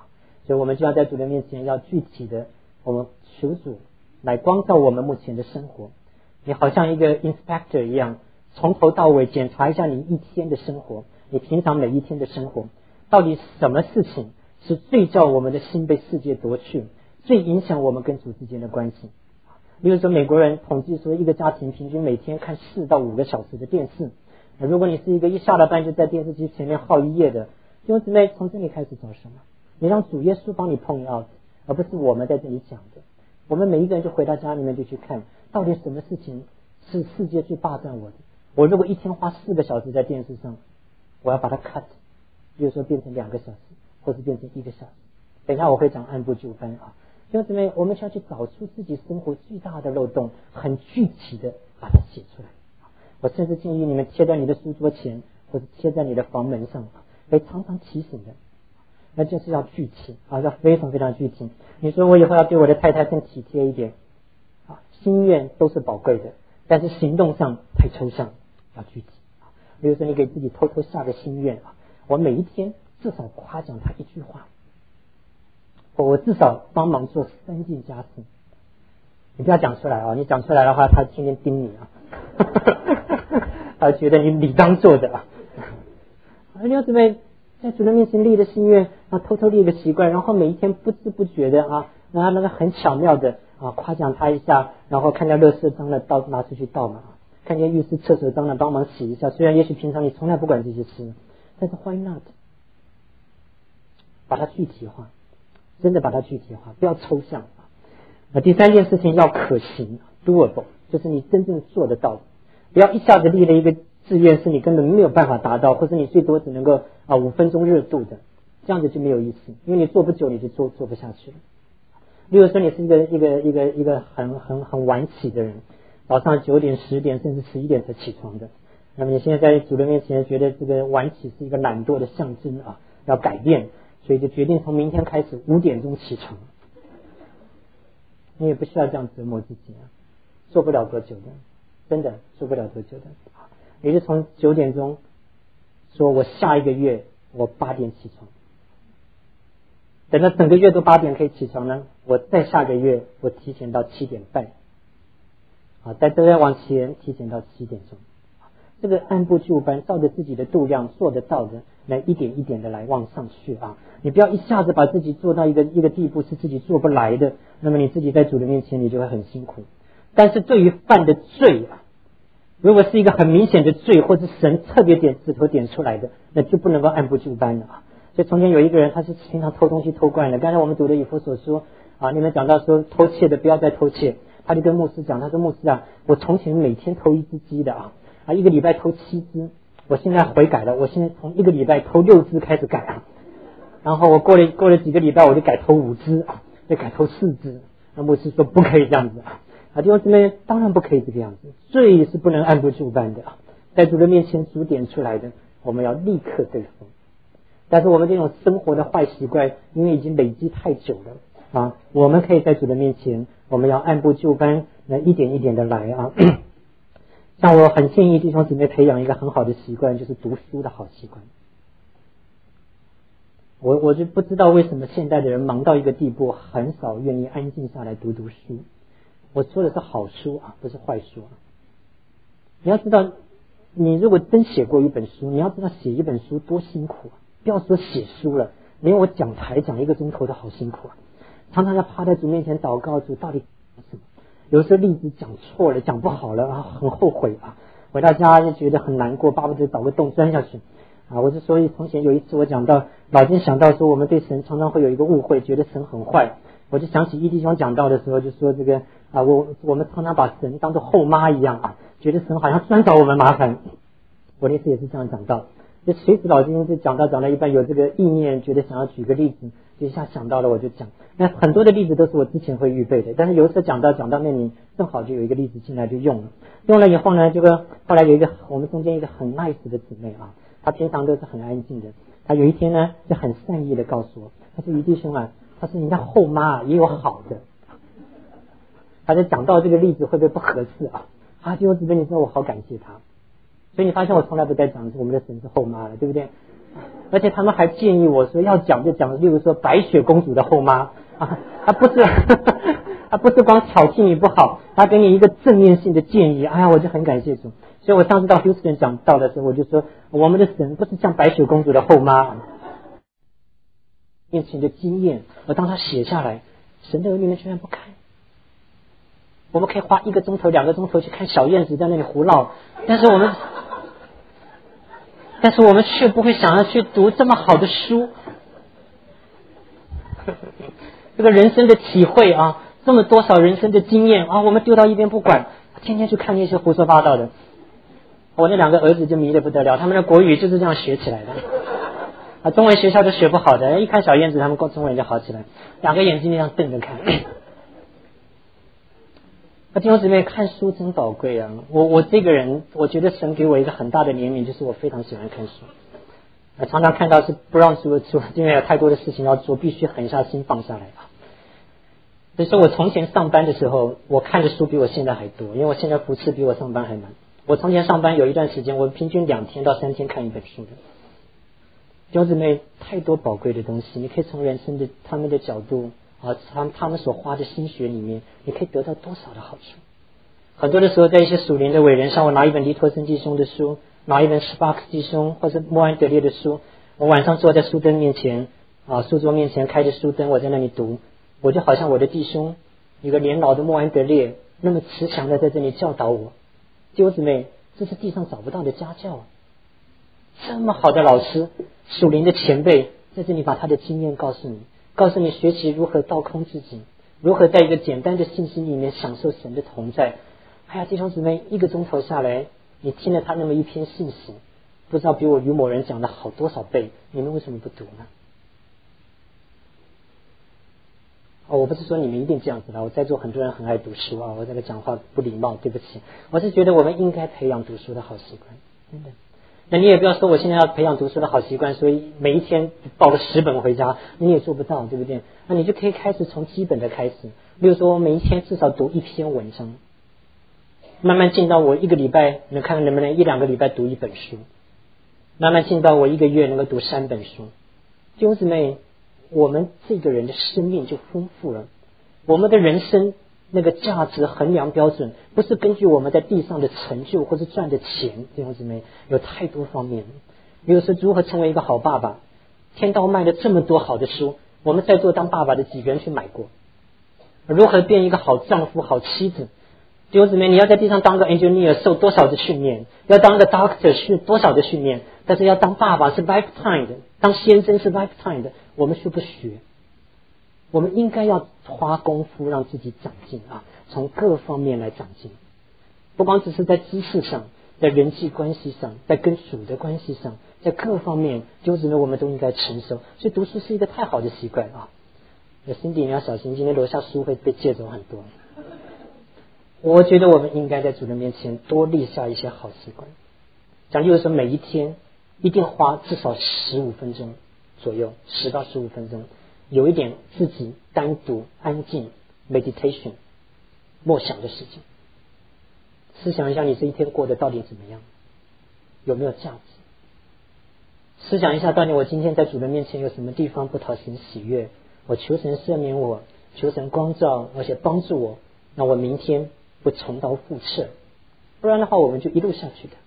所以我们就要在主的面前要具体的，我们求主来光照我们目前的生活。你好像一个 inspector 一样，从头到尾检查一下你一天的生活，你平常每一天的生活，到底什么事情是最叫我们的心被世界夺去，最影响我们跟主之间的关系。比如说美国人统计说，一个家庭平均每天看四到五个小时的电视。如果你是一个一下了班就在电视机前面耗一夜的，弟兄姊妹，从这里开始找什么？你让主耶稣帮你point out，而不是我们在这里讲的。我们每一个人就回到家里面就去看，到底什么事情是世界最霸占我的。我如果一天花四个小时在电视上，我要把它 cut， 比如说变成两个小时，或是变成一个小时。等一下我会讲按部就班啊。弟兄姊妹，我们需要去找出自己生活最大的漏洞，很具体的把它写出来。我甚至建议你们贴在你的书桌前，或者贴在你的房门上，可以常常提醒的。那就是要具体啊，要非常非常具体。你说我以后要对我的太太更体贴一点啊，心愿都是宝贵的，但是行动上太抽象，要具体啊。比如说你给自己偷偷下个心愿啊，我每一天至少夸奖他一句话，我至少帮忙做三件家事。你不要讲出来啊，你讲出来的话，他天天盯你啊，他觉得你理当做的啊。弟兄姊妹，在主的面前立的心愿啊，偷偷立一个习惯，然后每一天不知不觉的啊，然后那个很巧妙的啊，夸奖他一下，然后看见垃圾脏了倒拿出去倒嘛，看见浴室厕所脏了帮忙洗一下。虽然也许平常你从来不管这些事，但是 why not？ 把它具体化，真的把它具体化，不要抽象啊。那第三件事情要可行 ，doable， 就是你真正做得到，不要一下子立了一个志愿是你根本没有办法达到，或者你最多只能够啊五分钟热度的，这样子就没有意思，因为你做不久你就做做不下去了。例如说你是一个一个一个一个很很很晚起的人，早上九点、十点甚至十一点才起床的，那么你现在在主人面前觉得这个晚起是一个懒惰的象征啊，要改变，所以就决定从明天开始五点钟起床。你也不需要这样折磨自己啊，做不了多久的，真的做不了多久的。也就从九点钟说，我下一个月我八点起床，等到整个月都八点可以起床呢，我再下个月我提前到七点半，啊，再再往前提前到七点钟，这个按部就班，照着自己的度量做得到的，来一点一点的来往上去啊！你不要一下子把自己做到一个一个地步是自己做不来的，那么你自己在主的面前你就会很辛苦。但是对于犯的罪啊，如果是一个很明显的罪，或者神特别点指头点出来的，那就不能够按部就班了啊！所以从前有一个人，他是平常偷东西偷惯了。刚才我们读的以弗所书啊，你们讲到说偷窃的不要再偷窃，他就跟牧师讲，他说牧师啊，我从前每天偷一只鸡的啊。啊，一个礼拜偷七只，我现在悔改了，我现在从一个礼拜偷六只开始改啊，然后我过了过了几个礼拜，我就改偷五只啊，再改偷四只。那牧师说不可以这样子啊，啊，弟兄姊妹，当然不可以这个样子，罪是不能按部就班的啊，在主的面前主点出来的，我们要立刻对付。但是我们这种生活的坏习惯，因为已经累积太久了啊，我们可以在主的面前，我们要按部就班，来一点一点的来啊。像我很建议弟兄姊妹培养一个很好的习惯，就是读书的好习惯。我我就不知道为什么现在的人忙到一个地步，很少愿意安静下来读读书。我说的是好书啊，不是坏书啊。你要知道，你如果真写过一本书，你要知道写一本书多辛苦啊！不要说写书了，连我讲台讲一个钟头都好辛苦啊！常常要趴在主面前祷告，主到底什么？有时候例子讲错了，讲不好了啊，很后悔啊，回到家就觉得很难过，巴不得找个洞钻下去啊。我就所以从前有一次我讲到，老金想到说我们对神常常会有一个误会，觉得神很坏，我就想起一弟兄讲到的时候就说这个啊，我我们常常把神当作后妈一样啊，觉得神好像专找我们麻烦。我那次也是这样讲到，就随时老金就讲到讲到一半有这个意念，觉得想要举个例子，就一下想到了我就讲。那很多的例子都是我之前会预备的，但是有一次讲到讲到那里正好就有一个例子进来就用了，用了以后呢，这个后来有一个我们中间一个很 nice 的姊妹啊，她平常都是很安静的，她有一天呢就很善意的告诉我，她说于弟兄啊，她说人家后妈也有好的，她就讲到这个例子会不会不合适啊？啊，弟兄姊妹，你说我好感谢她。所以你发现我从来不在讲我们的神是后妈了，对不对？ 而且他们还建议我说要讲就讲，例如说白雪公主的后妈啊，他不是他不是光挑剔你不好，他给你一个正面性的建议。哎呀，我就很感谢主。所以我上次到 Houston 讲道的时候，我就说我们的神不是像白雪公主的后妈，面前的经验，而当他写下来，神的儿女们居然不看。我们可以花一个钟头、两个钟头去看小燕子在那里胡闹，但是我们，但是我们却不会想要去读这么好的书。这个人生的体会啊，这么多少人生的经验啊，我们丢到一边不管，天天去看那些胡说八道的。我那两个儿子就迷得不得了，他们的国语就是这样学起来的。啊，中文学校都学不好的，一看小燕子，他们中文就好起来，两个眼睛那样瞪着看。啊，弟兄姊妹，看书真宝贵啊！我我这个人，我觉得神给我一个很大的怜悯，就是我非常喜欢看书。啊，常常看到是不让书的书，因为有太多的事情要做，必须狠下心放下来啊。所以说我从前上班的时候，我看的书比我现在还多，因为我现在服侍比我上班还难。我从前上班有一段时间，我平均两天到三天看一本书的。弟兄姊妹，太多宝贵的东西，你可以从人生的他们的角度啊，他们他们所花的心血里面，你可以得到多少的好处。很多的时候，在一些属灵的伟人，像我拿一本黎托森弟兄的书，拿一本史巴克弟兄或者莫安德烈的书，我晚上坐在书灯面前啊，书桌面前开着书灯，我在那里读，我就好像我的弟兄一个年老的莫安德烈那么慈祥的在这里教导我。弟兄姊妹，这是地上找不到的家教啊！这么好的老师，属灵的前辈在这里把他的经验告诉你，告诉你学习如何倒空自己，如何在一个简单的信心里面享受神的同在。哎呀，弟兄姊妹，一个钟头下来，你听了他那么一篇信息，不知道比我与某人讲的好多少倍，你们为什么不读呢？哦，我不是说你们一定这样子的，我在座很多人很爱读书啊，我这个讲话不礼貌，对不起。我是觉得我们应该培养读书的好习惯，真的。那你也不要说我现在要培养读书的好习惯，所以每一天抱了十本回家，你也做不到，对不对？那你就可以开始从基本的开始，比如说每一天至少读一篇文章，慢慢进到我一个礼拜能看能不能一两个礼拜读一本书，慢慢进到我一个月能够读三本书。弟兄姊妹，我们这个人的生命就丰富了，我们的人生那个价值衡量标准不是根据我们在地上的成就或是赚的钱，弟兄姊妹，有太多方面。比如说如何成为一个好爸爸，天道卖了这么多好的书，我们在座当爸爸的几个人去买过。如何变一个好丈夫好妻子，弟兄姊妹，你要在地上当个 engineer 受多少的训练，要当个 doctor 训多少的训练，但是要当爸爸是 lifetime 的，当先生是 lifetime 的，我们却不学。我们应该要花功夫让自己长进啊，从各方面来长进，不光只是在知识上，在人际关系上，在跟主的关系上，在各方面，就是呢我们都应该成熟。所以读书是一个太好的习惯啊。那 Cindy 你要小心，今天楼下书会被借走很多。我觉得我们应该在主的面前多立下一些好习惯，讲例如说每一天一定花至少十五分钟左右，十到十五分钟。有一点自己单独安静 meditation 默想的事情，思想一下你这一天过得到底怎么样，有没有价值？思想一下到底我今天在主的面前有什么地方不讨神喜悦，我求神赦免我，求神光照，而且帮助我，让我明天不重蹈覆辙，不然的话我们就一路下去的。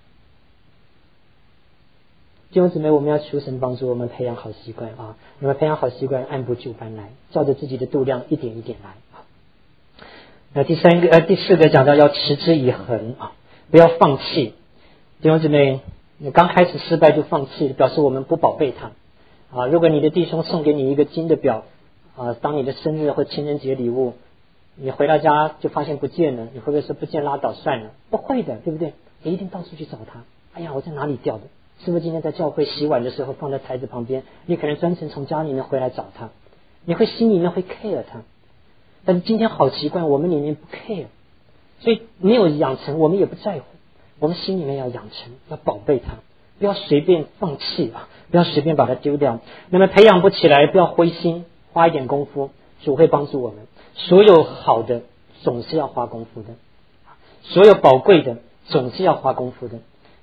弟兄姊妹，我们要求神帮助我们培养好习惯啊！我们培养好习惯，按部就班来，照着自己的度量一点一点来啊。那第三个呃第四个讲到要持之以恒啊，不要放弃。弟兄姊妹，你刚开始失败就放弃，表示我们不宝贝他啊。如果你的弟兄送给你一个金的表啊，当你的生日或情人节礼物，你回到家就发现不见了，你会不会说不见拉倒算了？不会的，对不对？你一定到处去找他。哎呀，我在哪里掉的？是不是今天在教会洗碗的时候放在台子旁边？你可能专程从家里面回来找他，你会心里面会 care 他。但是今天好习惯，我们里面不 care， 所以没有养成，我们也不在乎。我们心里面要养成，要宝贝他，不要随便放弃啊，不要随便把它丢掉。那么培养不起来，不要灰心，花一点功夫，主会帮助我们。所有好的总是要花功夫的，所有宝贵的总是要花功夫的。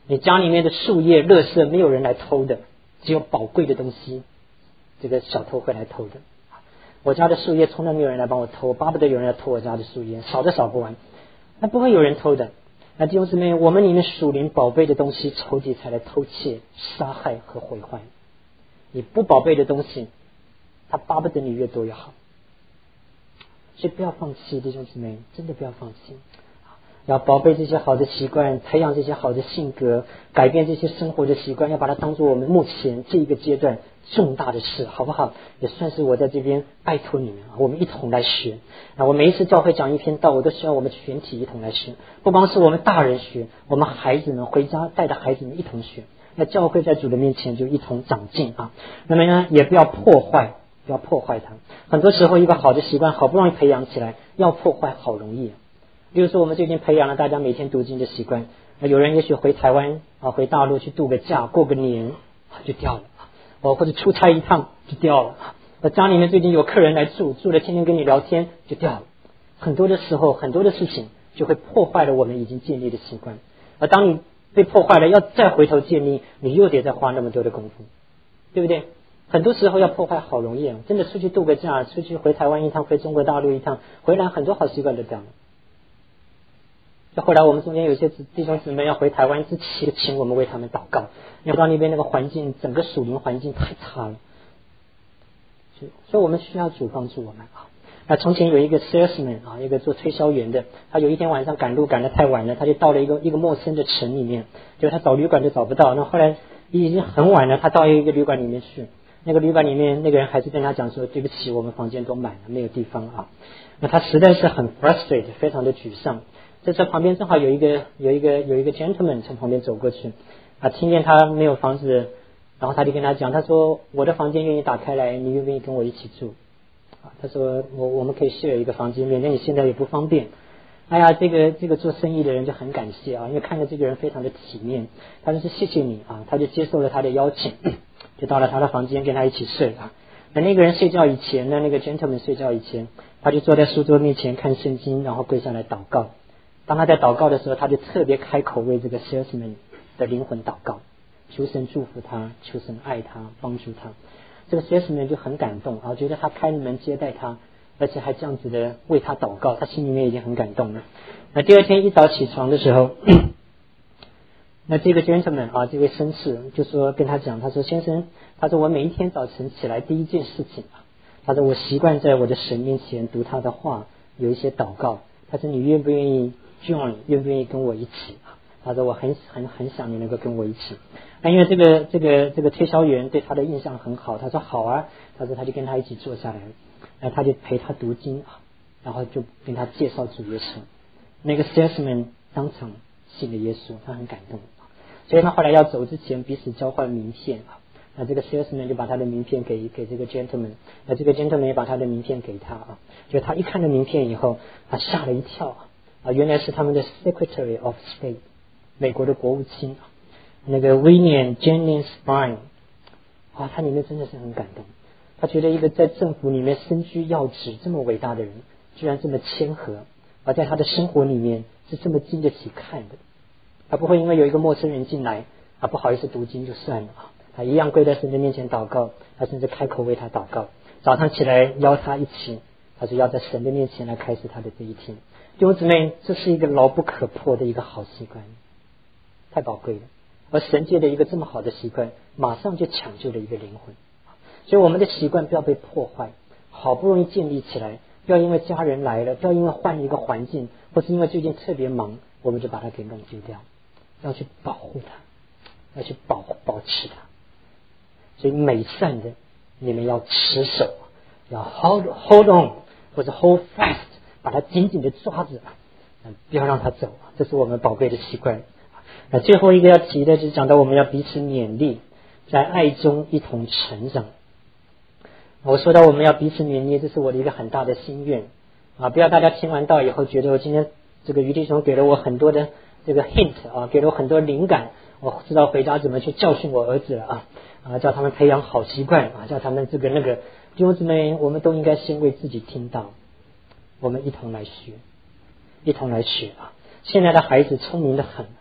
你家里面的树叶、垃圾没有人来偷的，只有宝贵的东西，这个小偷会来偷的。我家的树叶从来没有人来帮我偷，巴不得有人来偷我家的树叶，少的少不完，那不会有人偷的。那弟兄姊妹，我们里面属灵宝贝的东西，仇敌才来偷窃、杀害和毁坏。你不宝贝的东西，他巴不得你越多越好。所以不要放弃，弟兄姊妹，真的不要放弃。要宝贝这些好的习惯，培养这些好的性格，改变这些生活的习惯，要把它当作我们目前这一个阶段重大的事，好不好？也算是我在这边拜托你们啊，我们一同来学啊！我每一次教会讲一篇道，我都希望我们全体一同来学，不光是我们大人学，我们孩子们回家带着孩子们一同学。那教会在主的面前就一同长进啊！那么呢，也不要破坏，不要破坏它。很多时候，一个好的习惯好不容易培养起来，要破坏好容易。比如说，我们最近培养了大家每天读经的习惯，有人也许回台湾啊，回大陆去度个假、过个年就掉了，哦，或者出差一趟就掉了。呃，家里面最近有客人来住，住了天天跟你聊天就掉了。很多的时候，很多的事情就会破坏了我们已经建立的习惯。而当你被破坏了，要再回头建立，你又得再花那么多的功夫，对不对？很多时候要破坏好容易啊！真的出去度个假，出去回台湾一趟，回中国大陆一趟，回来很多好习惯都掉了。后来我们中间有些弟兄姊妹要回台湾之前，请我们为他们祷告，因为到那边那个环境，整个属灵环境太差了，所以所以我们需要主帮助我们啊。那从前有一个 salesman 啊，一个做推销员的，他有一天晚上赶路赶得太晚了，他就到了一个一个陌生的城里面，就他找旅馆都找不到。那后来已经很晚了，他到一个旅馆里面去，那个旅馆里面那个人还是跟他讲说，对不起，我们房间都满了，没有地方啊。那他实在是很 frustrated， 非常的沮丧。在这旁边正好有一个有一个有一个 gentleman 从旁边走过去啊，听见他没有房子，然后他就跟他讲，他说我的房间愿意打开来，你愿不愿意跟我一起住啊？他说我我们可以 share 一个房间，免得你现在也不方便。哎呀，这个这个做生意的人就很感谢啊，因为看着这个人非常的体面，他说是谢谢你啊，他就接受了他的邀请，就到了他的房间跟他一起睡啊。那那个人睡觉以前呢，那个 gentleman 睡觉以前，他就坐在书桌面前看圣经，然后跪下来祷告。当他在祷告的时候，他就特别开口为这个 salesman 的灵魂祷告，求神祝福他，求神爱他，帮助他。这个 salesman 就很感动啊，觉得他开门接待他，而且还这样子的为他祷告，他心里面已经很感动了。那第二天一早起床的时候，那这个 gentleman 啊，这位绅士就说跟他讲，他说先生，他说我每一天早晨起来第一件事情啊，他说我习惯在我的神面前读他的话，有一些祷告。他说你愿不愿意 join， 愿不愿意跟我一起啊？他说我很很很想你能够跟我一起。那因为这个这个这个推销员对他的印象很好，他说好啊，他说他就跟他一起坐下来，然后他就陪他读经啊，然后就跟他介绍主耶稣。那个 salesman 当场信了耶稣，他很感动，所以他后来要走之前彼此交换名片啊。那这个 salesman 就把他的名片给给这个 gentleman， 那这个 gentleman 也把他的名片给他啊。就他一看到名片以后，他吓了一跳啊，原来是他们的 Secretary of State， 美国的国务卿啊，那个 William Jennings Bryan， 啊，他里面真的是很感动。他觉得一个在政府里面身居要职这么伟大的人，居然这么谦和，而在他的生活里面是这么经得起看的。他不会因为有一个陌生人进来啊，不好意思读经就算了啊。他一样跪在神的面前祷告，他甚至开口为他祷告。早上起来邀他一起，他说要在神的面前来开始他的这一天。弟兄姊妹，这是一个牢不可破的一个好习惯，太宝贵了。而神界的一个这么好的习惯，马上就抢救了一个灵魂。所以我们的习惯不要被破坏，好不容易建立起来，不要因为家人来了，不要因为换一个环境，或是因为最近特别忙，我们就把它给弄丢掉。要去保护它，要去保保持它。所以美善的你们要持守，要 hold hold on 或者 hold fast， 把它紧紧的抓着，不要让它走，这是我们宝贵的习惯。那最后一个要提的就是讲到我们要彼此勉励，在爱中一同成长。我说到我们要彼此勉励，这是我的一个很大的心愿啊！不要大家听完道以后觉得我今天这个于弟兄给了我很多的这个 hint 啊，给了我很多灵感，我知道回家怎么去教训我儿子了啊！啊，叫他们培养好习惯啊，叫他们这个那个，弟兄姊妹，我们都应该先为自己听到，我们一同来学，一同来学啊！现在的孩子聪明得很，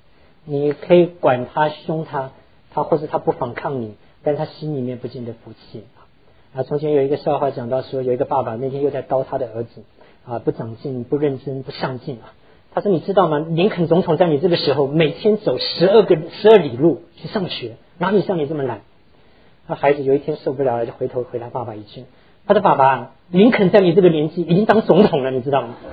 你可以管他凶他，他或是他不反抗你，但他心里面不见得服气啊。从前有一个笑话讲到说，有一个爸爸那天又在叨他的儿子啊，不长进、不认真、不上进啊。他说：“你知道吗？林肯总统在你这个时候每天走十二个十二里路去上学，哪里像你这么懒？”他孩子有一天受不了了，就回头回答爸爸一句：“他的爸爸，林肯在你这个年纪已经当总统了，你知道吗？”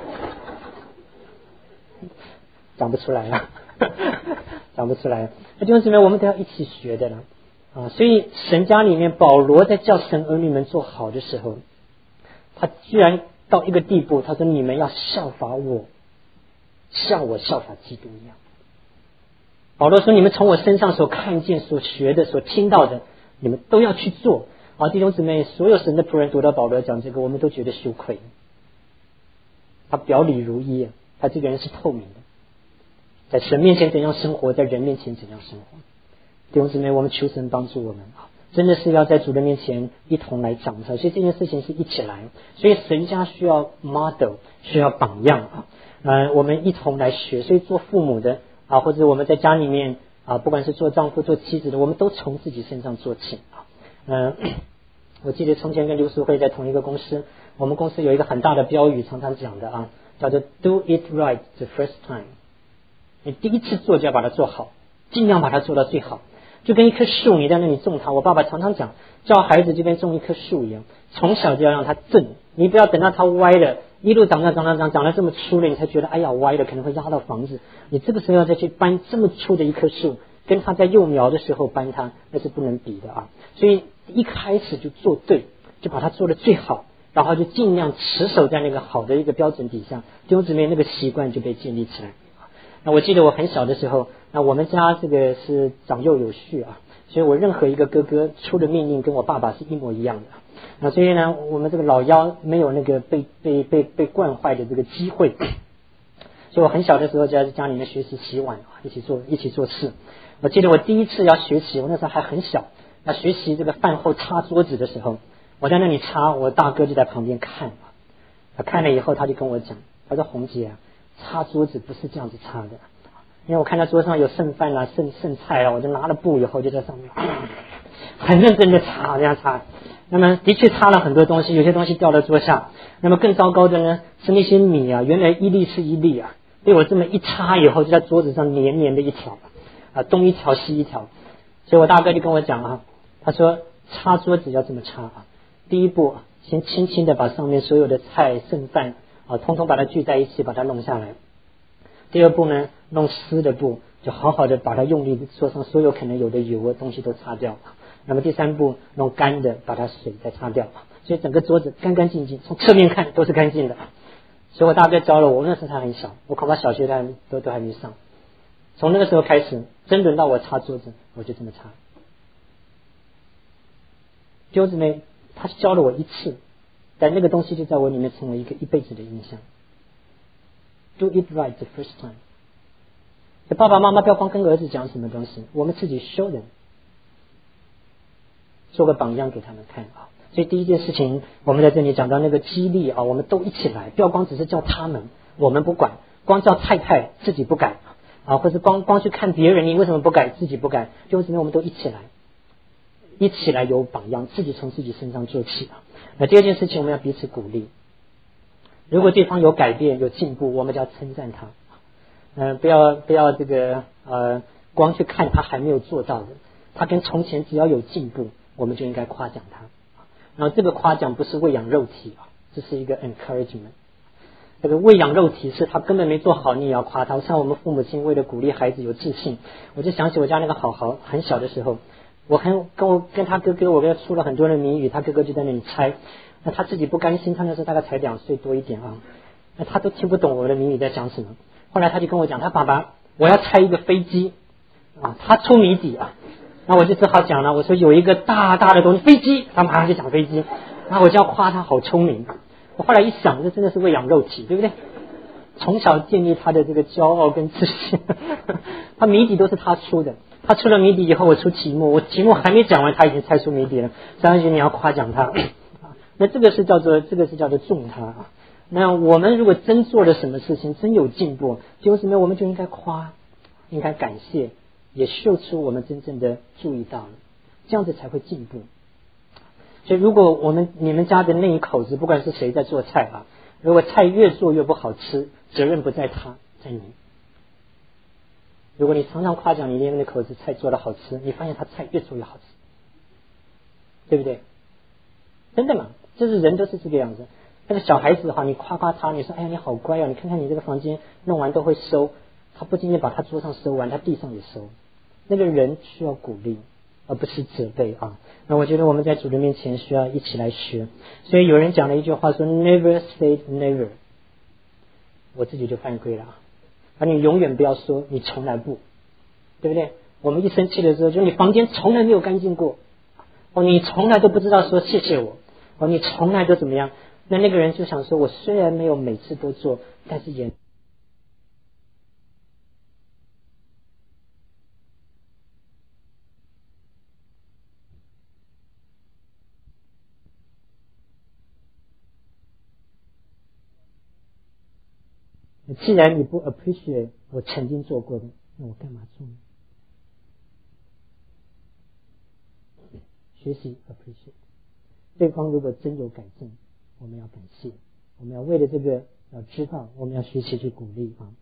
讲不出来了，讲不出来了。那弟兄姊妹，我们都要一起学的了啊！所以神家里面，保罗在叫神儿女们做好的时候，他居然到一个地步，他说：“你们要效法我，像我效法基督一样。”保罗说：“你们从我身上所看见、所学的、所听到的，你们都要去做。”啊，弟兄姊妹，所有神的仆人读到保罗讲这个，我们都觉得羞愧。他表里如一，他这个人是透明的。在神面前怎样生活，在人面前怎样生活。弟兄姊妹，我们求神帮助我们啊，真的是要在主的面前一同来长成，所以这件事情是一起来，所以神家需要 model， 需要榜样啊，呃，我们一同来学。所以做父母的啊，或者我们在家里面啊，不管是做丈夫做妻子的，我们都从自己身上做起啊。嗯、呃，我记得从前跟刘淑慧在同一个公司，我们公司有一个很大的标语，常常讲的啊，叫做 Do it right the first time。你第一次做就要把它做好，尽量把它做到最好。就跟一棵树，你在那里种它，我爸爸常常讲，教孩子就跟种一棵树一样，从小就要让它正，你不要等到它歪了，一路长长长长长长到这么粗了，你才觉得哎呀歪了，可能会压到房子。你这个时候要再去搬这么粗的一棵树，跟它在幼苗的时候搬它，那是不能比的啊。所以一开始就做对，就把它做得最好，然后就尽量持守在那个好的一个标准底下，弟兄姊妹，那个习惯就被建立起来。那我记得我很小的时候，那我们家这个是长幼有序啊，所以我任何一个哥哥出的命令跟我爸爸是一模一样的。那所以呢，我们这个老幺没有那个被被被被惯坏的这个机会，所以我很小的时候就在家里面学习洗碗，一起做一起做事。我记得我第一次要学习，我那时候还很小，那学习这个饭后擦桌子的时候，我在那里擦，我大哥就在旁边看，他看了以后他就跟我讲，他说：“洪姐啊，擦桌子不是这样子擦的。”因为我看到桌上有剩饭啊、剩剩菜啊，我就拿了布以后就在上面、嗯、很认真的擦，这样擦。那么的确擦了很多东西，有些东西掉到桌下。那么更糟糕的呢，是那些米啊，原来一粒是一粒啊，被我这么一擦以后，就在桌子上黏黏的一条啊，东一条西一条。所以我大哥就跟我讲啊，他说擦桌子要这么擦啊，第一步先轻轻的把上面所有的菜剩饭啊，通通把它聚在一起，把它弄下来。第二步呢，弄湿的布，就好好的把它用力桌上所有可能有的油的东西都擦掉。那么第三步，弄干的，把它水再擦掉。所以整个桌子干干净净，从侧面看都是干净的。所以我大哥教了我，那时候他很小，我恐怕小学他都都还没上。从那个时候开始，真轮到我擦桌子，我就这么擦。弟兄姊妹，他教了我一次，但那个东西就在我里面成为一个一辈子的印象。Do it right the first time。 爸爸妈妈不要光跟儿子讲什么东西，我们自己 show them， 做个榜样给他们看啊。所以第一件事情，我们在这里讲到那个激励啊，我们都一起来，不要光只是叫他们，我们不管，光叫太太自己不改啊，或是光光去看别人，你为什么不改，自己不改，就是因为我们都一起来，一起来有榜样，自己从自己身上做起啊。那第二件事情，我们要彼此鼓励。如果对方有改变有进步，我们就要称赞他，嗯、呃，不要不要这个呃，光去看他还没有做到的，他跟从前只要有进步，我们就应该夸奖他。然后这个夸奖不是喂养肉体啊，这是一个 encouragement。这个喂养肉体是他根本没做好，你也要夸他。像我们父母亲为了鼓励孩子有自信，我就想起我家那个好好很小的时候，我很跟我跟他哥哥，我跟他出了很多的谜语，他哥哥就在那里猜。那他自己不甘心，他那时候大概才两岁多一点啊，那他都听不懂我的谜语在讲什么。后来他就跟我讲，他爸爸，我要猜一个飞机啊，他出谜底啊，那我就只好讲了，我说有一个大大的东西，飞机，他马上就讲飞机，那我就要夸他好聪明。我后来一想，这真的是喂养肉体，对不对？从小建立他的这个骄傲跟自信，他谜底都是他出的，他出了谜底以后，我出题目，我题目还没讲完，他已经猜出谜底了，张小姐你要夸奖他。那这个是叫做这个是叫做重他啊。那我们如果真做了什么事情，真有进步，就是呢我们就应该夸， 应该感谢，也秀出我们真正的注意到了，这样子才会进步。所以如果我们你们家的那一口子，不管是谁在做菜啊，如果菜越做越不好吃，责任不在他，在你。如果你常常夸奖你那边的口子菜做得好吃，你发现他菜越做越好吃，对不对？真的嘛，就是人都是这个样子。那个小孩子哈，你夸夸他，你说哎呀你好乖啊，你看看你这个房间弄完都会收，他不仅仅把他桌上收完，他地上也收。那个人需要鼓励，而不是责备啊。那我觉得我们在主的面前需要一起来学。所以有人讲了一句话说 Never say never， 我自己就犯规了啊。而你永远不要说你从来不，对不对？我们一生气的时候，就你房间从来没有干净过，哦，你从来都不知道说谢谢我，哦，你从来都怎么样？那那个人就想说，我虽然没有每次都做，但是也既然你不 appreciate 我曾经做过的，那我干嘛做呢？学习 appreciate， 对方如果真有改进，我们要感谢，我们要为了这个要知道，我们要学习去鼓励啊。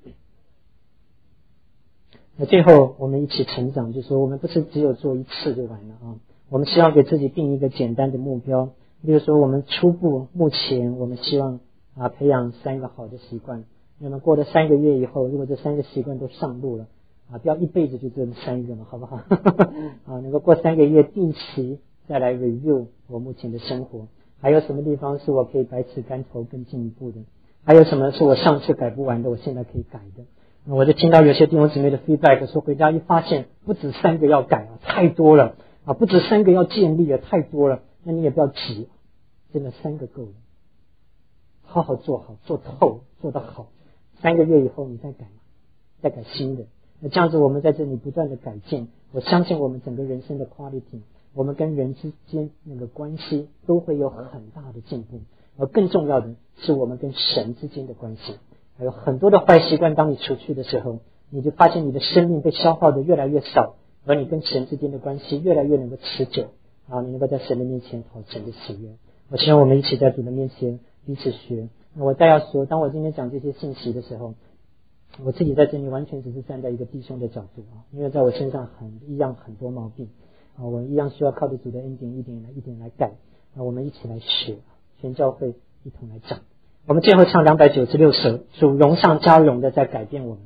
那最后我们一起成长，就是说我们不是只有做一次就完了啊，我们希望给自己定一个简单的目标，比如说我们初步目前我们希望啊培养三个好的习惯。那么过了三个月以后，如果这三个习惯都上路了啊，不要一辈子就这么三个嘛，好不好？啊，能够过三个月定期再来 review 我目前的生活，还有什么地方是我可以百尺竿头更进一步的，还有什么是我上次改不完的，我现在可以改的。我就听到有些弟兄姊妹的 feedback 说，回家一发现不止三个要改啊，太多了啊，不止三个要建立啊，太多了。那你也不要急，真的三个够了，好好做好，做透，做得好。三个月以后你再改嘛，再改新的。那这样子我们在这里不断的改进，我相信我们整个人生的 quality， 我们跟人之间那个关系都会有很大的进步。而更重要的是我们跟神之间的关系。还有很多的坏习惯，当你除去的时候，你就发现你的生命被消耗的越来越少，而你跟神之间的关系越来越能够持久啊！你能够在神的面前讨神的喜悦。我希望我们一起在主的面前彼此学。我再要说，当我今天讲这些信息的时候，我自己在这里完全只是站在一个弟兄的角度啊，因为在我身上很一样很多毛病啊，我一样需要靠着主的恩典一点来一点来改啊，我们一起来学，全教会一同来长。我们最后唱两百九十六首，主荣上加荣的在改变我们。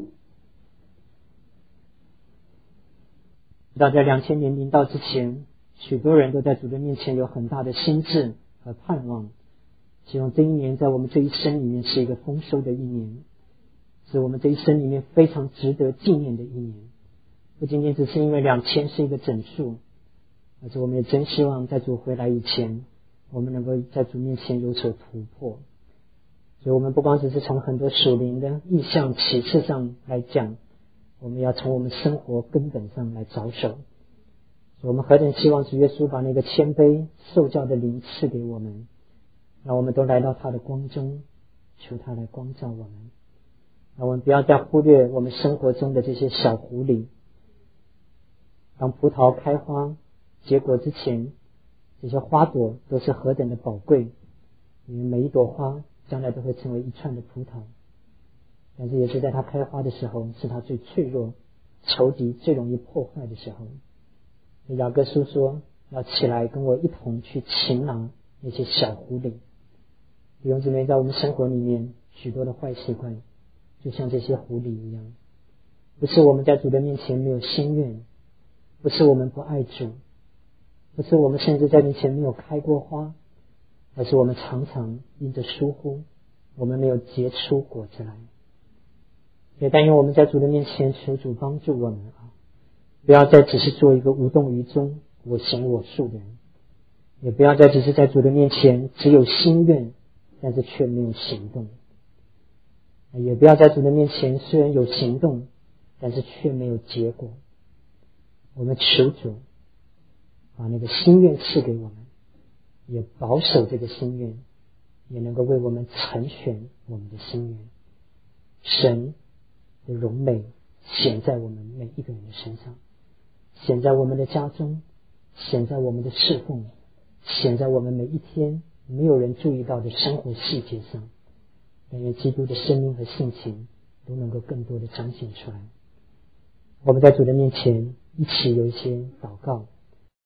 到在两千年临到之前，许多人都在主的面前有很大的心志和盼望，希望这一年在我们这一生里面是一个丰收的一年，是我们这一生里面非常值得纪念的一年。不仅仅只是因为两千是一个整数，而且我们也真希望在主回来以前，我们能够在主面前有所突破。所以我们不光只是从很多属灵的意象启示上来讲，我们要从我们生活根本上来着手。所以我们何等希望主耶稣把那个谦卑受教的灵赐给我们，让我们都来到他的光中，求他来光照我们。让我们不要再忽略我们生活中的这些小狐狸。当葡萄开花结果之前，这些花朵都是何等的宝贵，因为每一朵花将来都会成为一串的葡萄，但是也是在它开花的时候，是它最脆弱、仇敌最容易破坏的时候。雅各书说，要起来跟我一同去擒拿那些小狐狸。弟兄姊妹，在我们生活里面许多的坏习惯就像这些狐狸一样，不是我们在主的面前没有心愿，不是我们不爱主，不是我们甚至在面前没有开过花，而是我们常常因着疏忽，我们没有结出果子来。也但愿我们在主的面前求主帮助我们啊，不要再只是做一个无动于衷、我行我素的人，也不要再只是在主的面前只有心愿，但是却没有行动，也不要在主的面前虽然有行动，但是却没有结果。我们求主把那个心愿赐给我们，也保守这个心愿，也能够为我们成全我们的心愿。神的荣美显在我们每一个人的身上，显在我们的家中，显在我们的侍奉，显在我们每一天没有人注意到的生活细节上。但愿基督的生命和性情都能够更多的彰显出来。我们在主的面前一起有一些祷告。